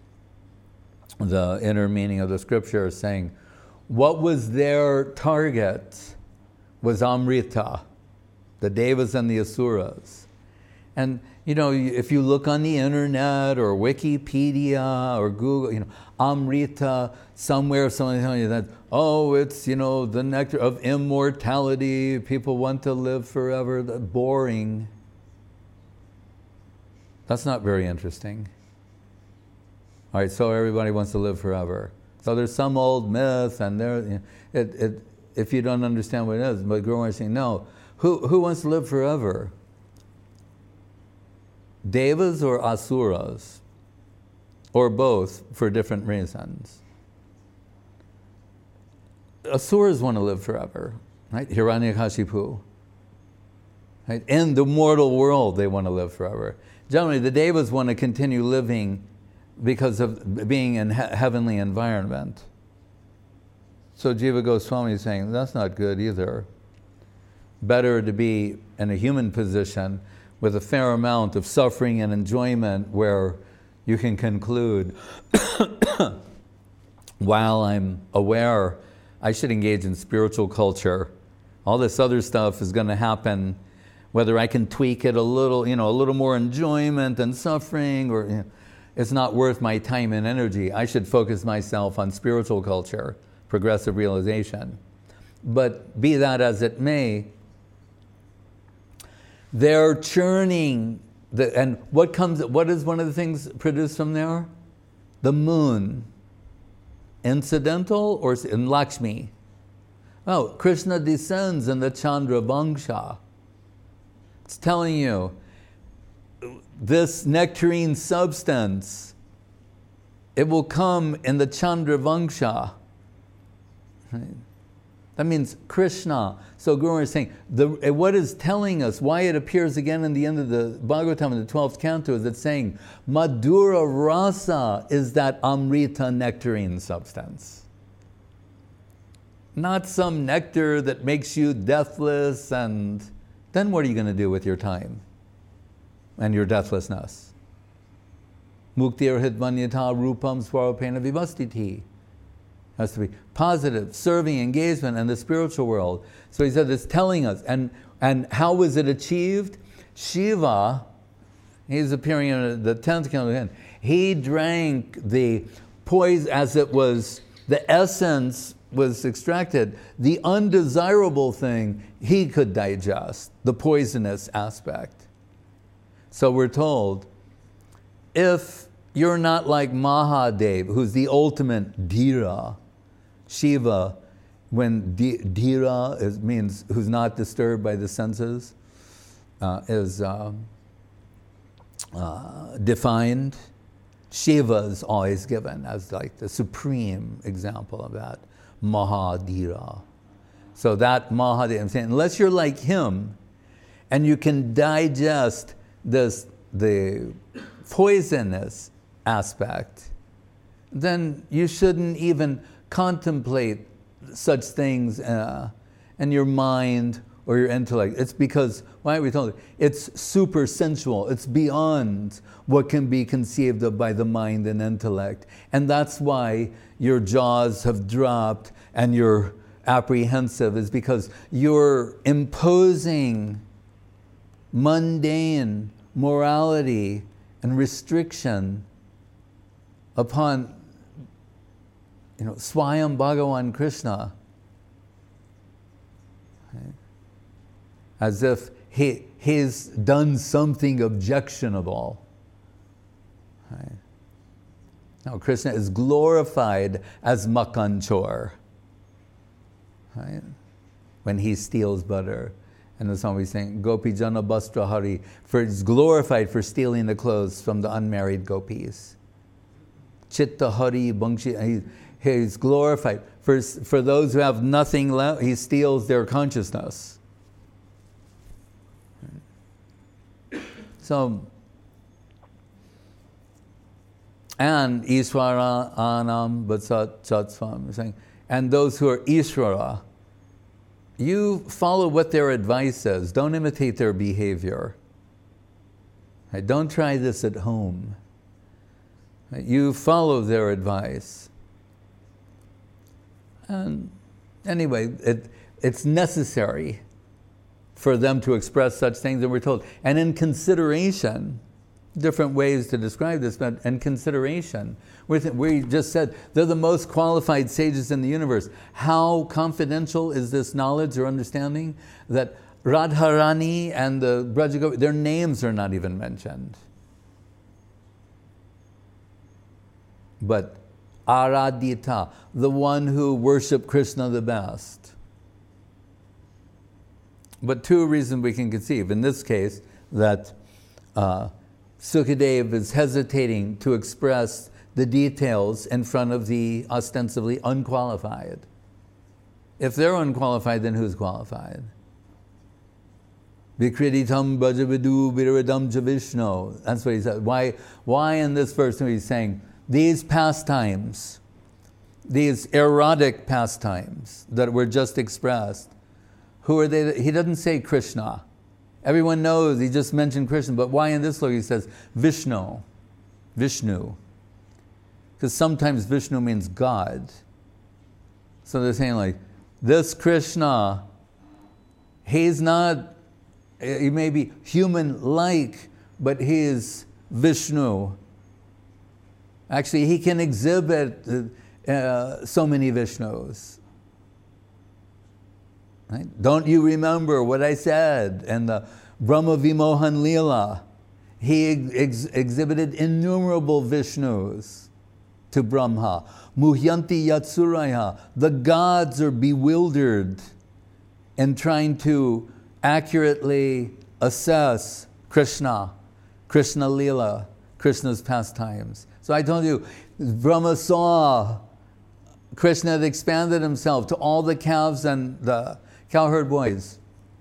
the inner meaning of the scripture, saying what was their target was Amrita, the Devas and the Asuras. And you know, if you look on the internet or Wikipedia or Google, you know, Amrita, somewhere someone telling you that, oh, it's, you know, the nectar of immortality, people want to live forever, boring. That's not very interesting. All right, so everybody wants to live forever. So there's some old myth, and there, you know, it, it, if you don't understand what it is, but Guru Maharaj is saying, no, who, who wants to live forever? Devas or Asuras? Or both, for different reasons. Asuras want to live forever, right? Hiranyakashipu. Right? In the mortal world, they want to live forever. Generally, the Devas want to continue living because of being in he heavenly environment. So Jiva Goswami is saying, that's not good either. Better to be in a human position with a fair amount of suffering and enjoyment where you can conclude, while I'm aware I should engage in spiritual culture, all this other stuff is going to happen, whether I can tweak it a little, you know, a little more enjoyment and suffering, or you know, it's not worth my time and energy. I should focus myself on spiritual culture, progressive realization. But be that as it may, they're churning, the, and what comes, what is one of the things produced from there? The moon. Incidental or in Lakshmi? Oh, Krishna descends in the Chandra Vangsha. It's telling you, this nectarine substance, it will come in the Chandra Vangsha. Right? That means Krishna. So Guru is saying, the, what is telling us, why it appears again in the end of the Bhagavatam in the twelfth canto, is it's saying, Madhura Rasa is that Amrita nectarine substance. Not some nectar that makes you deathless and, then what are you going to do with your time and your deathlessness? Muktir hidvanyata rupam swarapena vibhastiti. Has to be positive, serving, engagement in the spiritual world. So he said it's telling us. And, and how was it achieved? Shiva, he's appearing in the tenth canto, he drank the poison as it was, the essence was extracted. The undesirable thing he could digest, the poisonous aspect. So we're told, if you're not like Mahadev, who's the ultimate Dhira, Shiva, when Dhira is, means who's not disturbed by the senses, uh, is uh, uh, defined. Shiva is always given as like the supreme example of that, Mahadhira. So that Mahadev, I'm saying, unless you're like him, and you can digest this, the poisonous aspect, then you shouldn't even contemplate such things uh, in your mind or your intellect. It's because, why are we told? It's super sensual. It's beyond what can be conceived of by the mind and intellect. And that's why your jaws have dropped and you're apprehensive, is because you're imposing mundane morality and restriction upon, you know, Swayam Bhagavan Krishna, right? As if he, he's done something objectionable. Right? Now Krishna is glorified as Makanchor, right? When he steals butter. And the song we sing, Gopi Jana Bastra Hari, for it's glorified for stealing the clothes from the unmarried gopis. Chitta Hari Bangshi, he, he's glorified. For, for those who have nothing left, he steals their consciousness. So, and Ishwara Anam Vatsat Chatsvam, saying, and those who are Ishwara, you follow what their advice says. Don't imitate their behavior. Right? Don't try this at home. Right? You follow their advice. And anyway, it, it's necessary for them to express such things, and we're told. And in consideration, different ways to describe this, but in consideration, we just said they're the most qualified sages in the universe. How confidential is this knowledge or understanding that Radharani and the Brajagopi, their names are not even mentioned. But Aradhita, the one who worshiped Krishna the best. But two reasons we can conceive. In this case, that uh, Sukadeva is hesitating to express the details in front of the ostensibly unqualified. If they're unqualified, then who's qualified? Vikriditam bhajavidu viradam javishno. That's what he said. Why, why in this verse he's saying, these pastimes, these erotic pastimes that were just expressed, who are they? He doesn't say Krishna. Everyone knows, he just mentioned Krishna, but why in this look he says Vishnu, Vishnu. Because sometimes Vishnu means God. So they're saying like, this Krishna, he's not, he may be human-like, but he is Vishnu. Actually, he can exhibit uh, so many Vishnus. Right? Don't you remember what I said in the Brahma Vimohan Leela? He ex exhibited innumerable Vishnus to Brahma. Muhyanti Yatsuraya. The gods are bewildered in trying to accurately assess Krishna, Krishna Leela, Krishna's pastimes. So I told you, Brahma saw Krishna had expanded himself to all the calves and the cowherd boys.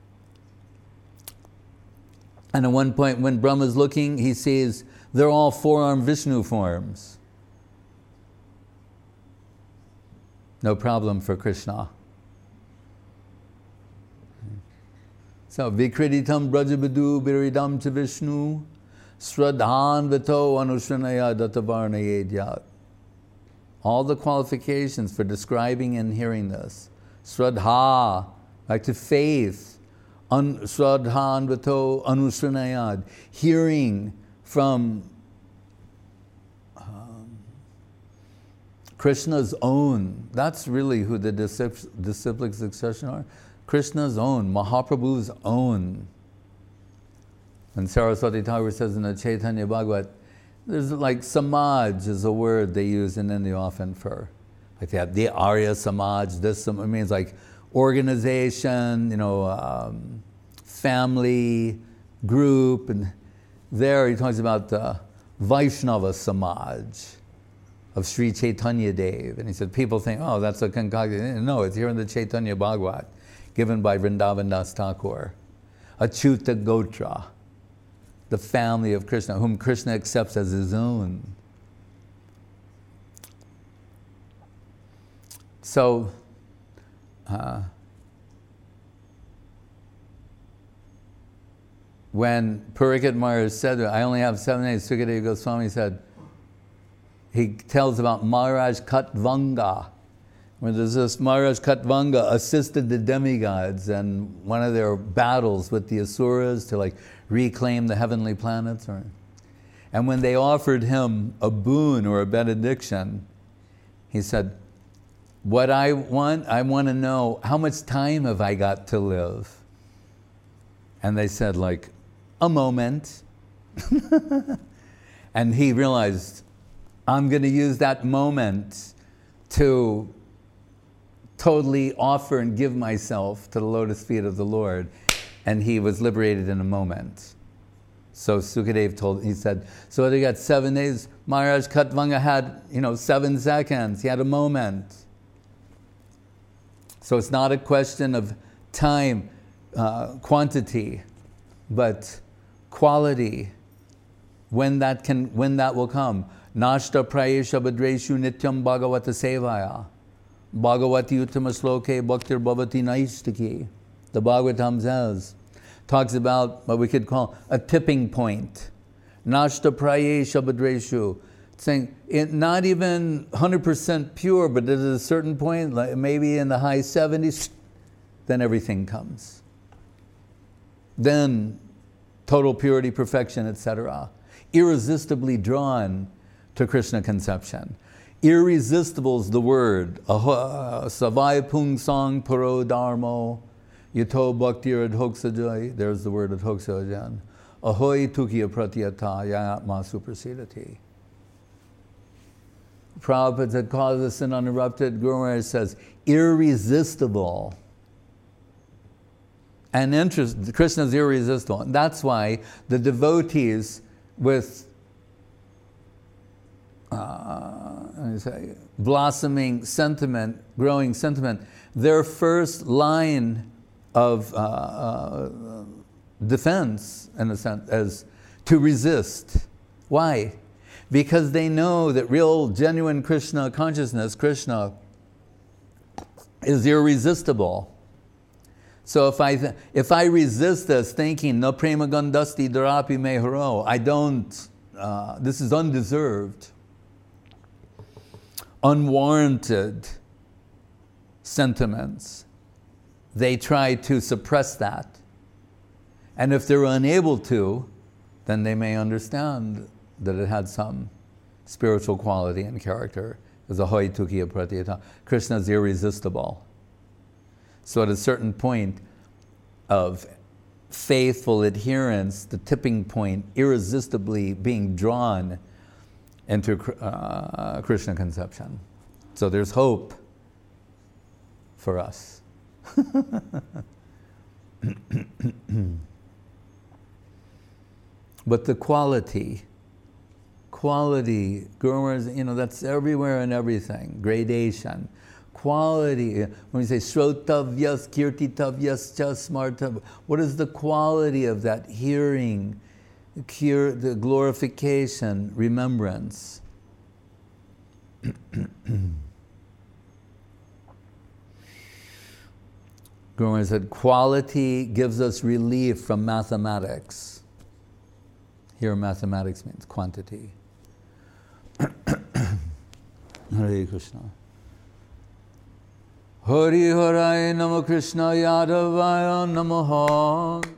And at one point when Brahma's looking, he sees they're all four-armed Vishnu forms. No problem for Krishna. So, Vikriditam Brajabadu Biridam cha Vishnu Sradhan Vito Anushanaya Datavarna Yedyat. All the qualifications for describing and hearing this. Sradha, back to faith. An, Sradhan Vito Anushanayad. Hearing from um, Krishna's own. That's really who the disciplic succession are. Krishna's own, Mahaprabhu's own. And Saraswati Thakur says in the Chaitanya Bhagavat, there's like Samaj is a word they use in India often for, like they have the Arya Samaj, this, it means like organization, you know, um, family, group, and there he talks about the Vaishnava Samaj of Sri Chaitanya Dev. And he said, people think, oh, that's a concoction. No, it's here in the Chaitanya Bhagavat, given by Vrindavan Das Thakur. Achyuta Gotra, the family of Krishna, whom Krishna accepts as his own. So, uh, when Purikat Maharaj said, I only have seven days, Sukadeva Goswami said, he tells about Maharaj Katvanga, where there's this Maharaj Katvanga assisted the demigods in one of their battles with the Asuras to like reclaim the heavenly planets. Or, and when they offered him a boon or a benediction, he said, what I want, I want to know, how much time have I got to live? And they said like, a moment. And he realized, I'm going to use that moment to totally offer and give myself to the lotus feet of the Lord. And he was liberated in a moment. So Sukadev told, he said, so they got seven days. Maharaj Katvanga had, you know, seven seconds. He had a moment. So it's not a question of time, uh, quantity, but quality. When that can, when that will come. Nashta prayesha badreshu nityam bhagavata sevaya. Bhagavati uttama sloke bhaktir bhavati naistaki. The Bhagavatam says, talks about what we could call a tipping point. Nashta prayesha badreshu. Saying, it, not even one hundred percent pure, but at a certain point, like maybe in the high seventies, then everything comes. Then total purity, perfection, et cetera. Irresistibly drawn to Krishna conception. Irresistible is the word. Savai pung sang paro dharmo yato bhakti adhoksajai. There's the word adhoksajan. Ahoy tukiya pratyata yayatma suprasidati. Prabhupada had caused this in uninterrupted. Guru Maharaj says, irresistible. And interest, Krishna is irresistible. And that's why the devotees with uh, say, blossoming sentiment, growing sentiment, their first line of uh, uh, defense, in a sense, is to resist. Why? Because they know that real, genuine Krishna consciousness, Krishna, is irresistible. So if I, th- if I resist this thinking, no prema gandasti dharapi me haro, I don't, uh, this is undeserved, unwarranted sentiments, they try to suppress that. And if they're unable to, then they may understand that it had some spiritual quality and character. As a hoy tukiya pratyata. Krishna is irresistible. So at a certain point of faithful adherence, the tipping point, irresistibly being drawn into uh, Krishna conception. So there's hope for us. But the quality, quality, Gurus, you know, that's everywhere and everything, gradation. Quality, when we say Shrotavyas, Kirtitavyas, Smartav, what is the quality of that hearing, the glorification, remembrance? Guru Maharaj said, quality gives us relief from mathematics. Here mathematics means quantity. Hare Krishna. Hari Harai Namo Krishna Yadavaya Namaha.